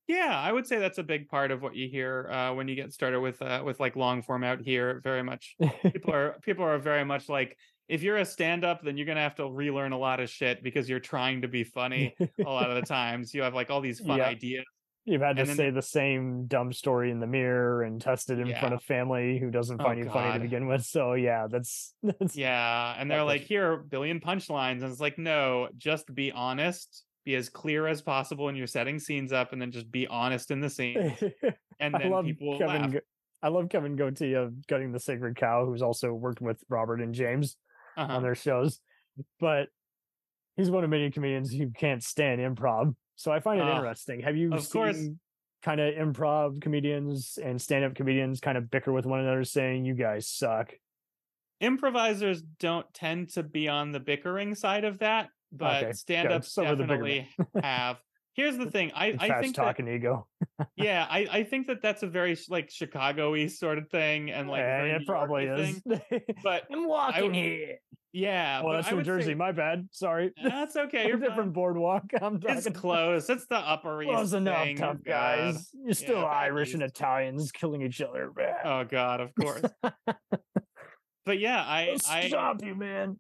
Yeah, I would say that's a big part of what you hear uh, when you get started with uh, with like long form out here. Very much, people are people are very much like, if you're a stand-up, then you're gonna have to relearn a lot of shit because you're trying to be funny a lot of the times. You have like all these fun Yeah. ideas. You've had to And then say they- the same dumb story in the mirror and test it in Yeah. front of family who doesn't Oh, find you funny to God. begin with. So yeah, that's that's Yeah, and they're What the like, f- here are a billion punchlines, and it's like, no, just be honest, be as clear as possible when you're setting scenes up, and then just be honest in the scene, and I then love people will Kevin. laugh. Go- I love Kevin Goatee of Gutting the Sacred Cow, who's also worked with Robert and James Uh-huh. on their shows, but he's one of many comedians who can't stand improv. So I find it Oh, interesting. Have you of seen course. kind of improv comedians and stand-up comedians kind of bicker with one another, saying you guys suck? Improvisers don't tend to be on the bickering side of that, but Okay, stand-ups good. So are the bigger definitely have. Here's the thing, I I Fast think talk that, and ego. yeah, I I think that that's a very like Chicago-y sort of thing, and like Eh, very it New probably York-y is. thing. But I'm walking would- here. yeah, Oh, but that's I from would Jersey. say- My bad. Sorry. That's okay. A You're different fine. boardwalk. I'm It's talking. close. It's the Upper East. Close enough, thing. tough You're good. guys. You're still Yeah, back Irish and east. Italians killing each other. Oh God, of course. But yeah, I, I'll I, stop you, man.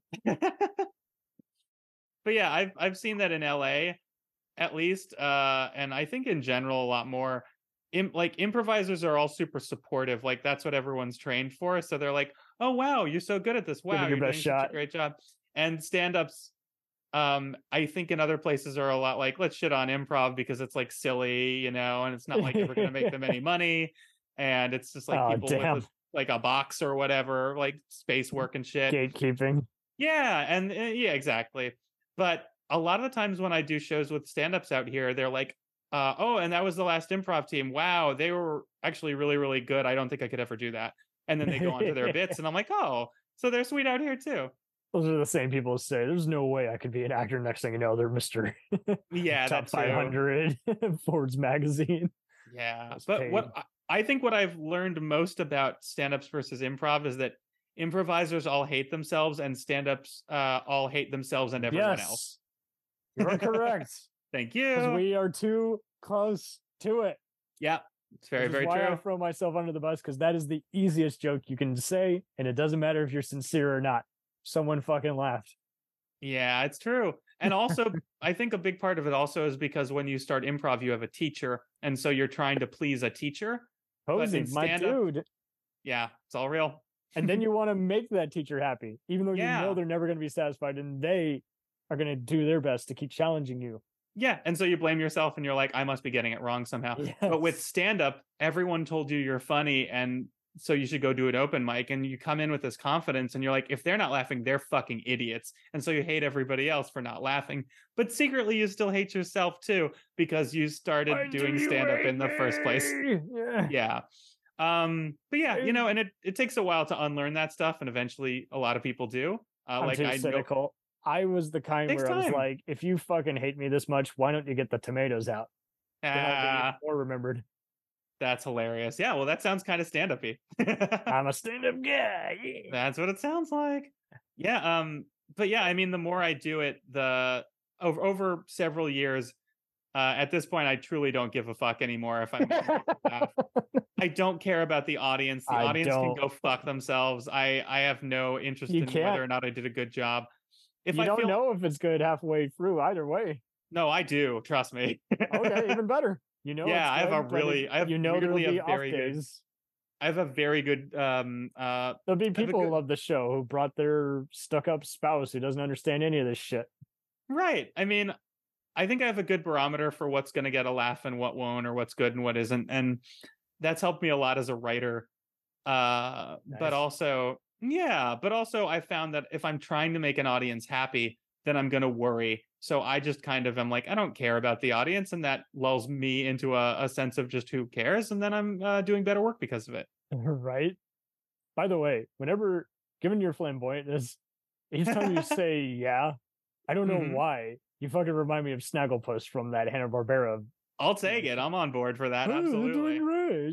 but yeah, I've I've seen that in L A, at least, uh, and I think in general a lot more. Im- like improvisers are all super supportive. Like that's what everyone's trained for. So they're like, "Oh wow, you're so good at this! Wow, it your you're best doing such shot." a great job." And stand-ups, um, I think in other places are a lot like, "Let's shit on improv because it's like silly, you know, and it's not like ever gonna make them any money, and it's just like Oh, people damn. with a, like a box or whatever, like space work and shit." Gatekeeping. Yeah, and uh, yeah, exactly. But a lot of the times when I do shows with stand-ups out here, they're like, uh, "Oh, and that was the last improv team. Wow, they were actually really, really good. I don't think I could ever do that." And then they go on to their bits, and I'm like, "Oh, so they're sweet out here too." Those are the same people who say, "There's no way I could be an actor." Next thing you know, they're Mister Yeah, Top that too. five hundred Forbes magazine. Yeah, was but what paid. I I think what I've learned most about stand-ups versus improv is that improvisers all hate themselves, and stand-ups uh, all hate themselves and everyone Yes, else. you're correct. Thank Because you. we are too close to it. Yeah, it's very, Which is very why I true. throw myself under the bus, because that is the easiest joke you can say, and it doesn't matter if you're sincere or not. Someone fucking laughed. Yeah, it's true. And also, I think a big part of it also is because when you start improv, you have a teacher. And so you're trying to please a teacher. Posey, in my stand-up- dude. Yeah, it's all real. And then you want to make that teacher happy, even though you Yeah. know they're never going to be satisfied, and they are going to do their best to keep challenging you. Yeah. And so you blame yourself and you're like, I must be getting it wrong somehow. But with Yes. stand up, everyone told you you're funny. And so you should go do an open mic. And you come in with this confidence and you're like, if they're not laughing, they're fucking idiots. And so you hate everybody else for not laughing. But secretly, you still hate yourself too, because you started Why do doing you stand up hate in the first place. me? Yeah. Yeah. Um, but yeah, you know, and it, it takes a while to unlearn that stuff, and eventually a lot of people do. Uh, I'm like too I know, cynical. I was the kind Takes where I was time. like, if you fucking hate me this much, why don't you get the tomatoes out? Then I'll be ah, even more remembered. that's hilarious. Yeah, well, that sounds kind of stand-up-y. I'm a stand-up guy. Yeah. That's what it sounds like. Yeah, um, but yeah, I mean, the more I do it, the over over several years, uh, at this point, I truly don't give a fuck anymore if I'm laugh. I don't care about the audience. The I audience can don't. go fuck themselves. I I have no interest You in can't. whether or not I did a good job. If you I don't feel know if it's good halfway through either way. no, I do. Trust me. Okay, even better. You know, Yeah, it's I have a good, but really- it- I have you know there'll weirdly be a off very good- days. I have a very good um uh There'll be a people good- who love the show who brought their stuck-up spouse who doesn't understand any of this shit. right. I mean, I think I have a good barometer for what's going to get a laugh and what won't, or what's good and what isn't, and that's helped me a lot as a writer. Uh, Nice. but also, yeah, but also I found that if I'm trying to make an audience happy, then I'm going to worry. So I just kind of am like, I don't care about the audience, and that lulls me into a, a sense of just who cares, and then I'm uh, doing better work because of it. Right? By the way, whenever, given your flamboyantness, each time you say yeah, I don't know Mhm. why, you fucking remind me of Snagglepuss from that Hanna-Barbera. I'll take it. I'm on board for that. "Oh, you're Absolutely. doing great,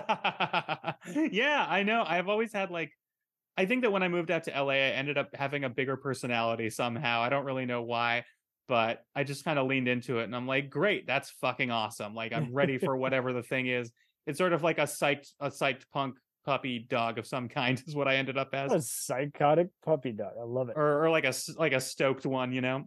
yeah." Yeah, I know. I've always had like, I think that when I moved out to L A, I ended up having a bigger personality somehow. I don't really know why. but I just kind of leaned into it and I'm like, great, that's fucking awesome. Like I'm ready for whatever the thing is. It's sort of like a psyched, a psyched punk puppy dog of some kind is what I ended up as. A psychotic puppy dog. I love it. Or, or like a like a stoked one, you know.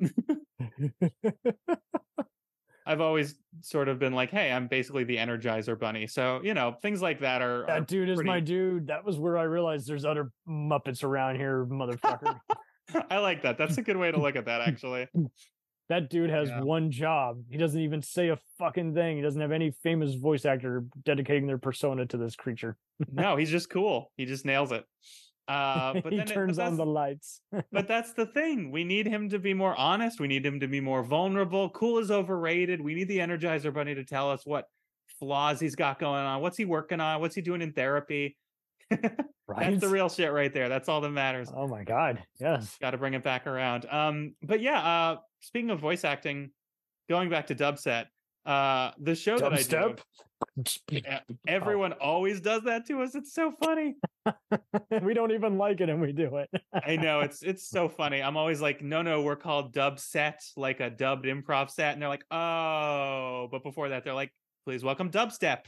I've always sort of been like, hey, I'm basically the Energizer Bunny. So, you know, things like that are. That are dude is pretty... my dude. That was where I realized there's other Muppets around here, motherfucker. I like that. That's a good way to look at that, actually. That dude has Yeah. one job. He doesn't even say a fucking thing. He doesn't have any famous voice actor dedicating their persona to this creature. No, he's just cool. He just nails it. Uh, but he then it- turns but on that's- the lights. But that's the thing. We need him to be more honest. We need him to be more vulnerable. Cool is overrated. We need the Energizer Bunny to tell us what flaws he's got going on. What's he working on? What's he doing in therapy? Right? That's the real shit right there. That's all that matters. Oh my god. Yes. Got to bring it back around. Um, but yeah, uh, speaking of voice acting, going back to Dubset, uh, the show that I do, Dubstep. yeah, everyone always does that to us. It's so funny. We don't even like it and we do it. I know it's it's so funny. I'm always like, no, no, we're called Dubset, like a dubbed improv set, and they're like, oh, but before that, they're like, please welcome Dubstep.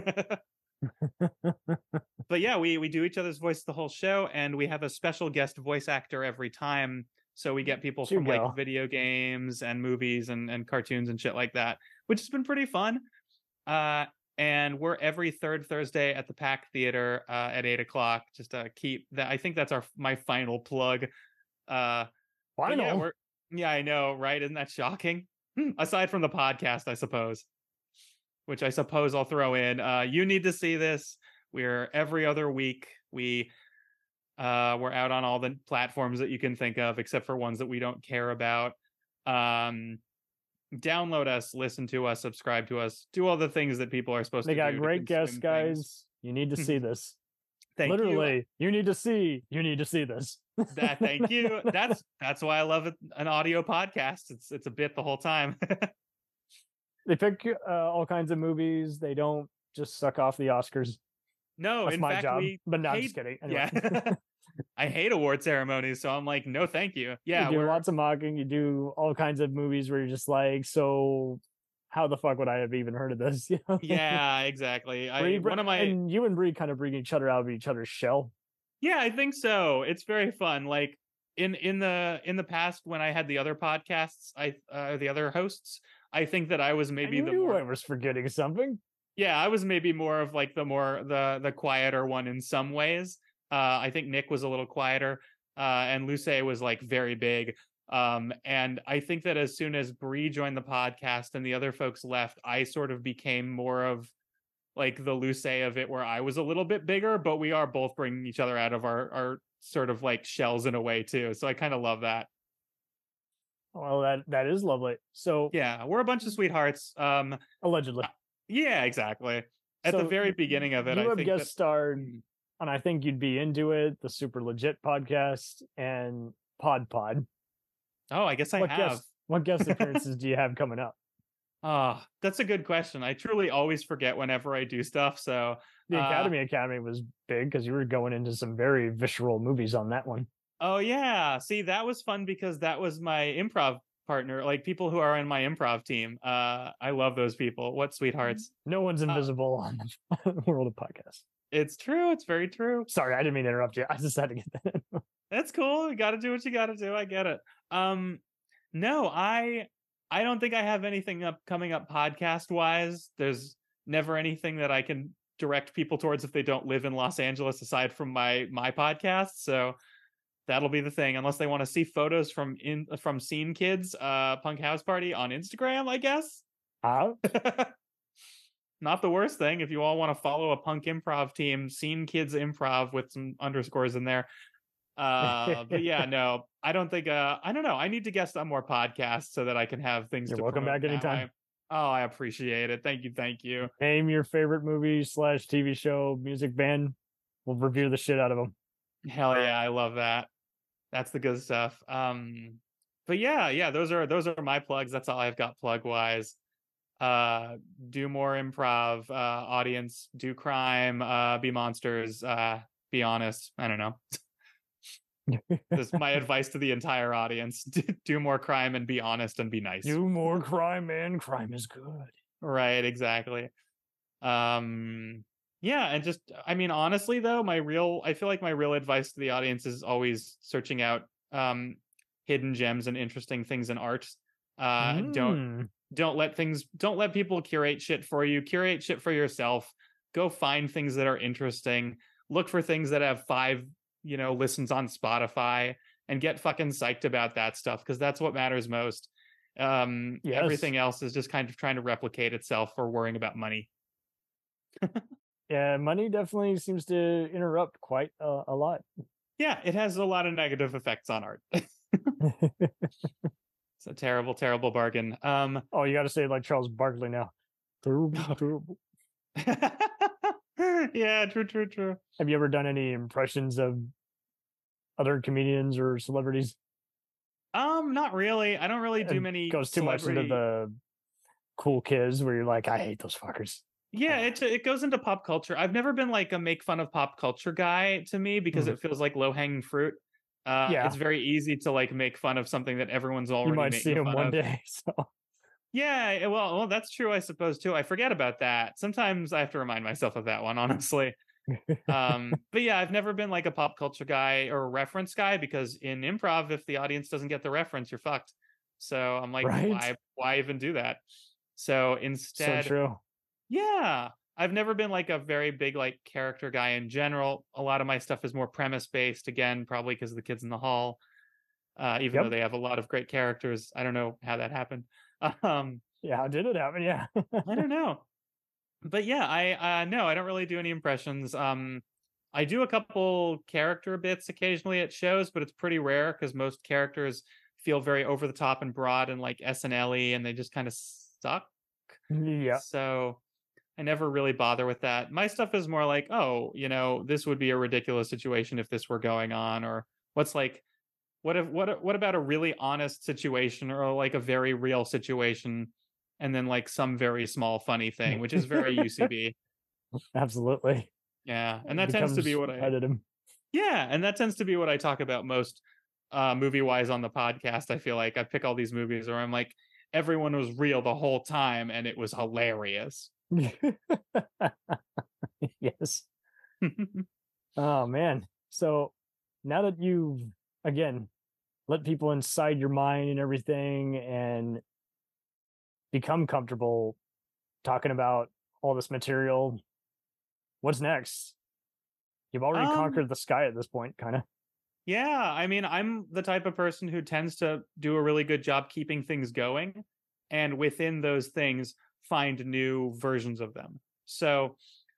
But yeah, we we do each other's voice the whole show, and we have a special guest voice actor every time. So we get people There you from go. like video games and movies and, and cartoons and shit like that, which has been pretty fun. Uh, and we're every third Thursday at the Pack Theater uh, at eight o'clock. Just to keep that. I think that's our my final plug. Uh, but Final. Yeah, we're, yeah, I know, right? Isn't that shocking? Hmm, Aside from the podcast, I suppose. Which I suppose I'll throw in. Uh, you need to see this. We're every other week. We uh, we're out on all the platforms that you can think of, except for ones that we don't care about. Um, download us, listen to us, subscribe to us, do all the things that people are supposed They to got do. to great guests, consume things. guys. You need to see this. Thank Literally, you. need to see. You need to see this. you. That thank you. That's that's why I love it. An audio podcast. It's it's a bit the whole time. They pick uh, all kinds of movies. They don't just suck off the Oscars. No, That's in my fact, job. we But no, I'm hate- just kidding. Anyway. Yeah. I hate award ceremonies, so I'm like, no, thank you. Yeah, you do we're- lots of mocking. You do all kinds of movies where you're just like, so how the fuck would I have even heard of this? You know? yeah, exactly. Where I you br- one of my and you and Bree kind of bring each other out of each other's shell. Yeah, I think so. It's very fun. Like in in the in the past when I had the other podcasts, I uh, the other hosts, I think that I was maybe I the knew more I was forgetting something. yeah, I was maybe more of like the more the the quieter one in some ways. Uh, I think Nick was a little quieter, uh, and Luce was like very big. Um, and I think that as soon as Bree joined the podcast and the other folks left, I sort of became more of like the Luce of it, where I was a little bit bigger, but we are both bringing each other out of our our sort of like shells in a way too. So I kind of love that. Well, that that is lovely. So Yeah, we're a bunch of sweethearts. Um, allegedly, yeah, exactly. At the So very beginning of it, you I have think guest that, starred, Mm. and I think you'd be into it. The Super Legit podcast and Pod Pod. oh, I guess I what have. guest what guest appearances do you have coming up? Ah, that's a good question. I truly always forget whenever I do stuff. So The Uh, Academy Academy was big because you were going into some very visceral movies on that one. Oh yeah, see that was fun because that was my improv partner, like people who are in my improv team. Uh, I love those people. What sweethearts! No one's Uh, invisible on the World of Podcast. It's true. It's very true. Sorry, I didn't mean to interrupt you. I just had to get that in. That's cool. You got to do what you got to do. I get it. Um, no, I I don't think I have anything up coming up podcast wise. There's never anything that I can direct people towards if they don't live in Los Angeles aside from my my podcast. So that'll be the thing, unless they want to see photos from in from Scene Kids uh Punk House Party on Instagram, I guess. Uh, Not the worst thing if you all want to follow a punk improv team, Scene Kids Improv with some underscores in there. Uh but yeah, no, I don't think uh I don't know. I need to guest on more podcasts so that I can have things You're to welcome promote back now. anytime. I- oh, I appreciate it. Thank you, thank you. name your favorite movie slash T V show, music band. We'll review the shit out of them. Hell yeah, I love that. That's the good stuff. Um, but yeah, yeah, those are those are my plugs. That's all I've got plug wise. Uh, do more improv, uh, audience, do crime, uh, be monsters, uh, be honest. I don't know. This is my advice to the entire audience. Do more crime and be honest and be nice. Do more crime, man. Crime is good. Right, exactly. Um yeah, and just I mean honestly though, my real I feel like my real advice to the audience is always searching out um hidden gems and interesting things in art. Uh mm. don't don't let things don't let people curate shit for you. Curate shit for yourself. Go find things that are interesting. Look for things that have five, you know, listens on Spotify and get fucking psyched about that stuff because that's what matters most. Um, yes. Everything else is just kind of trying to replicate itself or worrying about money. Yeah, money definitely seems to interrupt quite a, a lot. Yeah, it has a lot of negative effects on art. It's a terrible, terrible bargain. Um, oh, you got to say it like Charles Barkley now. Terrible, terrible. Yeah, true, true, true. Have you ever done any impressions of other comedians or celebrities? Um, not really. I don't really do it many. Goes too celebrity... much into the cool kids where you're like, I hate those fuckers. Yeah, it it goes into pop culture. I've never been like a make fun of pop culture guy to me because mm. it feels like low hanging fruit. Uh, yeah, it's very easy to like make fun of something that everyone's already. You might see him one of. day. So. Yeah, well, well, that's true, I suppose too. I forget about that. Sometimes I have to remind myself of that one, honestly. um, but yeah, I've never been like a pop culture guy or a reference guy because in improv, if the audience doesn't get the reference, you're fucked. So I'm like, right? why, why even do that? So instead, so true. Yeah, I've never been like a very big like character guy in general. A lot of my stuff is more premise based. Again, probably because of the Kids in the Hall. Uh, even yep. though they have a lot of great characters, I don't know how that happened. Um, yeah, how did it happen? Yeah, I don't know. But yeah, I uh, no, I don't really do any impressions. Um, I do a couple character bits occasionally at shows, but it's pretty rare because most characters feel very over the top and broad and like S N L-y, and they just kind of suck. Yeah. So I never really bother with that. My stuff is more like, oh, you know, this would be a ridiculous situation if this were going on, or what's like, what if what what about a really honest situation or like a very real situation, and then like some very small funny thing, which is very U C B. Absolutely. Yeah, and that tends to be what I edit him. Yeah, and that tends to be what I talk about most uh, movie-wise on the podcast. I feel like I pick all these movies where I'm like, everyone was real the whole time, and it was hilarious. Yes. Oh man. So now that you've again let people inside your mind and everything and become comfortable talking about all this material, what's next? You've already um, conquered the sky at this point, kind of. Yeah, I mean, I'm the type of person who tends to do a really good job keeping things going, and within those things find new versions of them. So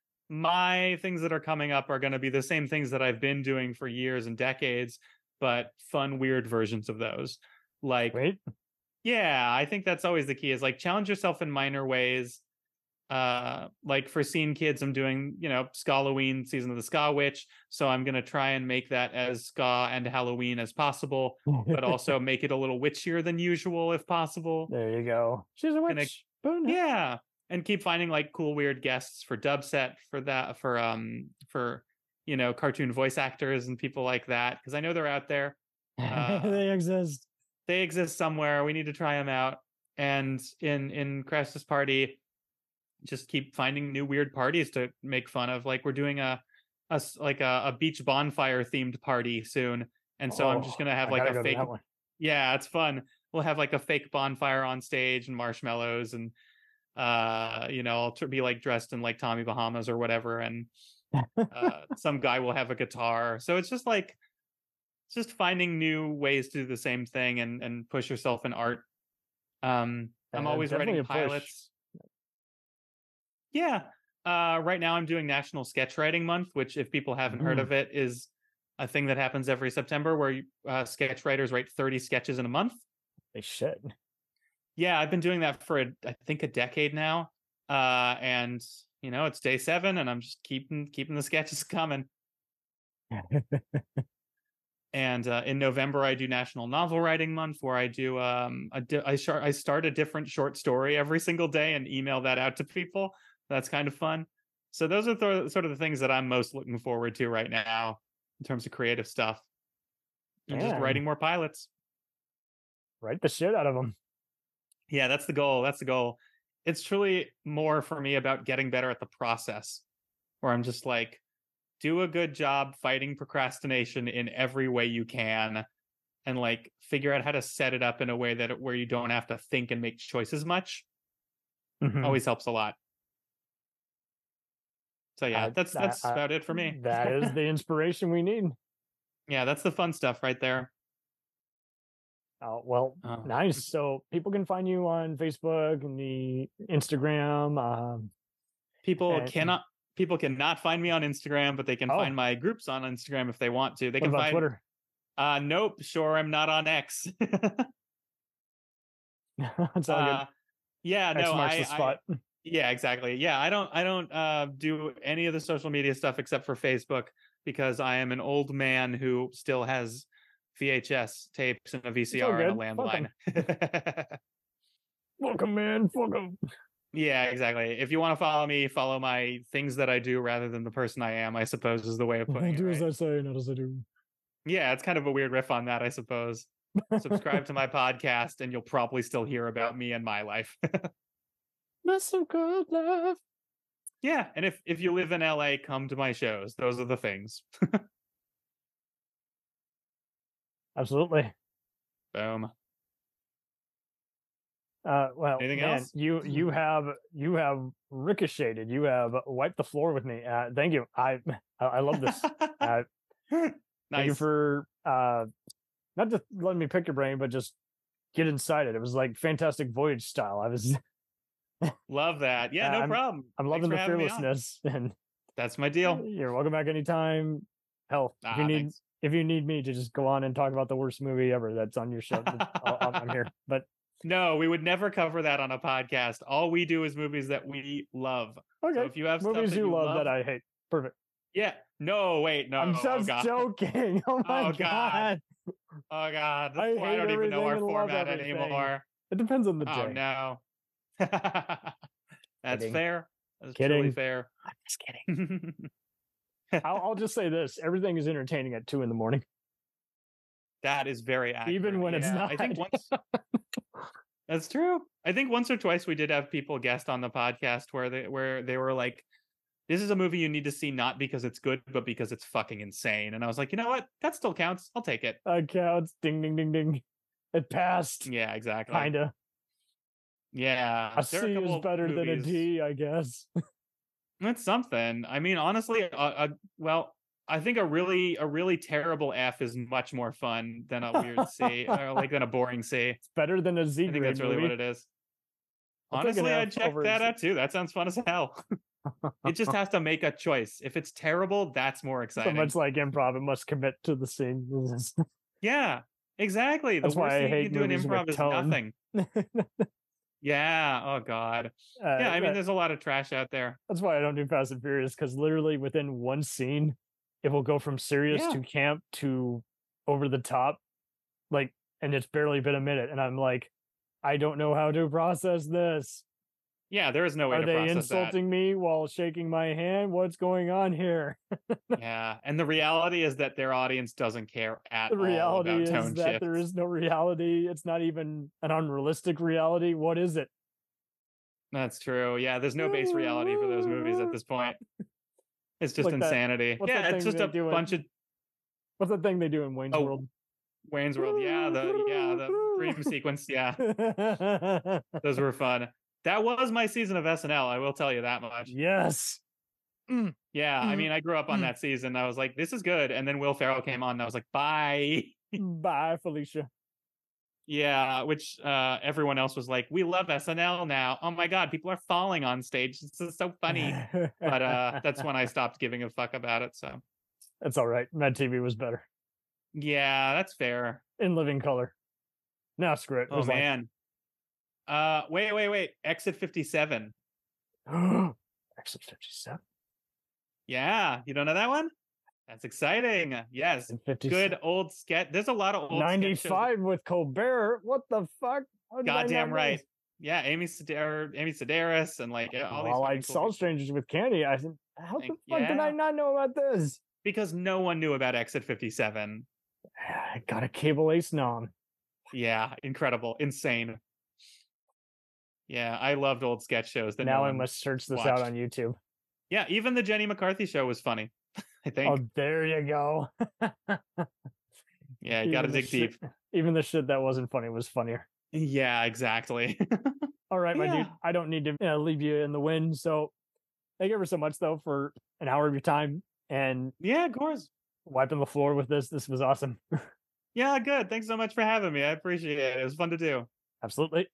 my things that are coming up are going to be the same things that I've been doing for years and decades, but fun, weird versions of those. Like, Wait. yeah, I think that's always the key is like challenge yourself in minor ways. Uh, like for Scene Kids, I'm doing, you know, Skalloween, Season of the Ska Witch. So I'm going to try and make that as ska and Halloween as possible, but also make it a little witchier than usual if possible. There you go. She's a witch. And yeah. And keep finding like cool, weird guests for Dubset for that, for, um, for, you know, cartoon voice actors and people like that. Cause I know they're out there. Uh, they exist. They exist somewhere. We need to try them out. And in, in Crisis Party, just keep finding new weird parties to make fun of. Like we're doing a, a like a, a beach bonfire themed party soon. And so oh, I'm just going to have like a fake, yeah, it's fun. We'll have like a fake bonfire on stage and marshmallows and, uh, you know, I'll t- be like dressed in like Tommy Bahamas or whatever. And, uh, some guy will have a guitar. So it's just like, it's just finding new ways to do the same thing and, and push yourself in art. Um, I'm uh, always writing pilots. Yeah. Uh, right now I'm doing National Sketch Writing Month, which if people haven't mm. heard of it is a thing that happens every September where uh, sketch writers write thirty sketches in a month. They should. Yeah, I've been doing that for, a, I think, a decade now. Uh, and, you know, it's day seven and I'm just keeping keeping the sketches coming. And uh, in November, I do National Novel Writing Month where I do, um, a di- I, sh- I start a different short story every single day and email that out to people. That's kind of fun. So those are th- sort of the things that I'm most looking forward to right now in terms of creative stuff. And just Damn. writing more pilots. Write the shit out of them. Yeah, that's the goal. That's the goal. It's truly more for me about getting better at the process, where I'm just like, do a good job fighting procrastination in every way you can, and like figure out how to set it up in a way that it, where you don't have to think and make choices much. Mhm. Always helps a lot. So yeah, I- that's I- that's I- about it for me. That is the inspiration we need. Yeah, that's the fun stuff right there. Oh, well, Oh. nice. So people can find you on Facebook and the Instagram. Um, People And- cannot people cannot find me on Instagram, but they can Oh. find my groups on Instagram if they want to. They what can about find Twitter? uh nope, sure I'm not on X. It's all uh, yeah, good. X no, marks I, the spot. I yeah, exactly. Yeah, I don't I don't uh do any of the social media stuff except for Facebook because I am an old man who still has V H S tapes and a V C R and a good. Fuck 'em. landline. Fuck 'em, man. Fuck 'em. Yeah, exactly. If you want to follow me, follow my things that I do rather than the person I am, I suppose is the way of putting it. Do as right? I say, not as I do. Yeah, it's kind of a weird riff on that, I suppose. Subscribe to my podcast and you'll probably still hear about me and my life. That's some good love. Yeah, and if if you live in L A, come to my shows. Those are the things. Absolutely. Boom. Uh, well, Anything man, else? you you have you have ricocheted. You have wiped the floor with me. Uh, thank you. I I, I love this. Uh, nice. Thank you for uh, not just letting me pick your brain, but just get inside it. It was like Fantastic Voyage style. I was Love that. Yeah, Uh, no I'm- problem. I'm Thanks loving for the having me on. fearlessness, and That's my deal. you're welcome back anytime. Hell, if Ah, you need thanks. if you need me to just go on and talk about the worst movie ever that's on your show, I'll- I'm here. But No, we would never cover that on a podcast. All we do is movies that we love. okay, So if you have stuff movies that you you love, love, that I hate. Perfect. yeah. No, wait, no. I'm oh, just God. joking. Oh my Oh, god. God. Oh God. I I, I hate don't even know everything our and love format everything. anymore. It depends on the Oh day. no. That's Kidding. fair. That's Kidding. truly fair. I'm just kidding. I'll, I'll just say this: everything is entertaining at two in the morning, That is very accurate. even when it's Yeah, not. I think once that's true. I think once or twice we did have people guest on the podcast where they where they were like, "This is a movie you need to see not because it's good, but because it's fucking insane." And I was like, you know what? That still counts. I'll take it. That counts. Ding, ding, ding, ding. It passed. Yeah, exactly. Kinda. Yeah, A there are C couple is better than a movies- D, I guess. It's something. I mean, honestly, a, a, well, I think a really a really terrible F is much more fun than a weird C, or like than a boring C. It's better than a Z I think grade that's really movie. what it is. I'll take an Honestly, F I'd check over a that Z. out too. That sounds fun as hell. It just has to make a choice. If it's terrible, that's more So exciting. much like improv, it must commit to the scene. Yeah, exactly. The That's worst why I thing you hate can do in movies with improv is tone. nothing. Yeah. Oh God. Uh, Yeah. I mean, that- there's a lot of trash out there. that's why I don't do Fast and Furious, because literally within one scene, it will go from serious Yeah. to camp to over the top, like, and it's barely been a minute, and I'm like, I don't know how to process this. Yeah, there is no way Are to they process insulting me while shaking my hand? What's going on here? that. Yeah, and the reality is that their audience doesn't care at The all reality about is tone that shifts. there is no reality. It's not even an unrealistic reality. What is it? That's true. Yeah, there's no base reality for those movies at this point. It's just Like that- insanity. what's Yeah, that it's thing just they a do in- bunch of What's the thing they do in Wayne's Oh, World? Wayne's World. Yeah, the yeah the dream sequence. Yeah, those were fun. That was my season of S N L. I will tell you that much. Yes. Yeah, I Mm. mean, I grew up on Mm. that season. I was like, this is good. And then Will Ferrell came on, and I was like, bye. Bye, Felicia. Yeah, which uh, everyone else was like, we love S N L now. Oh my God, people are falling on stage. This is so funny. But uh, that's when I stopped giving a fuck about it. So That's all right. Mad T V was better yeah, that's fair. in living color. Now screw it. It Oh was like, man. Uh, wait, wait, wait. Exit fifty-seven. Exit fifty-seven Yeah, you don't know that one? That's exciting. Yes, and fifty-seven. good old sketch. There's a lot of old sketch shows. ninety-five with Colbert. What the fuck? How did I Goddamn not know right. this? Yeah, Amy Sedaris, Amy Sedaris, and like all these. Well, I fucking cool saw people. Strangers with Candy. I said, how the Like, fuck did I yeah. not know about this? Because no one knew about Exit fifty-seven. Got a cable ace nom. Yeah, incredible, insane. Yeah, I loved old sketch shows. That Now no I one must search this watched. out on YouTube. Yeah, even the Jenny McCarthy show was funny. I think. Oh, there you go. Yeah, you got to Even the dig shit- deep. Even the shit that wasn't funny was funnier. Yeah, exactly. All right, my Yeah. dude. I don't need to uh, leave you in the wind. So thank you ever so much, though, for an hour of your time and Yeah, of course. wiping the floor with this. This was awesome. Yeah, good. Thanks so much for having me. I appreciate it. It was fun to do. Absolutely.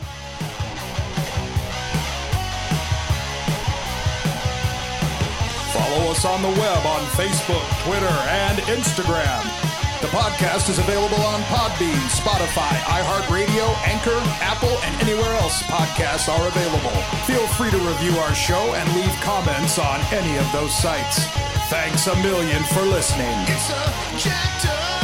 Follow us on the web on Facebook, Twitter, and Instagram. The podcast is available on Podbean, Spotify, iHeartRadio, Anchor, Apple, and anywhere else podcasts are available. Feel free to review our show and leave comments on any of those sites. Thanks a million for listening. It's a jacked up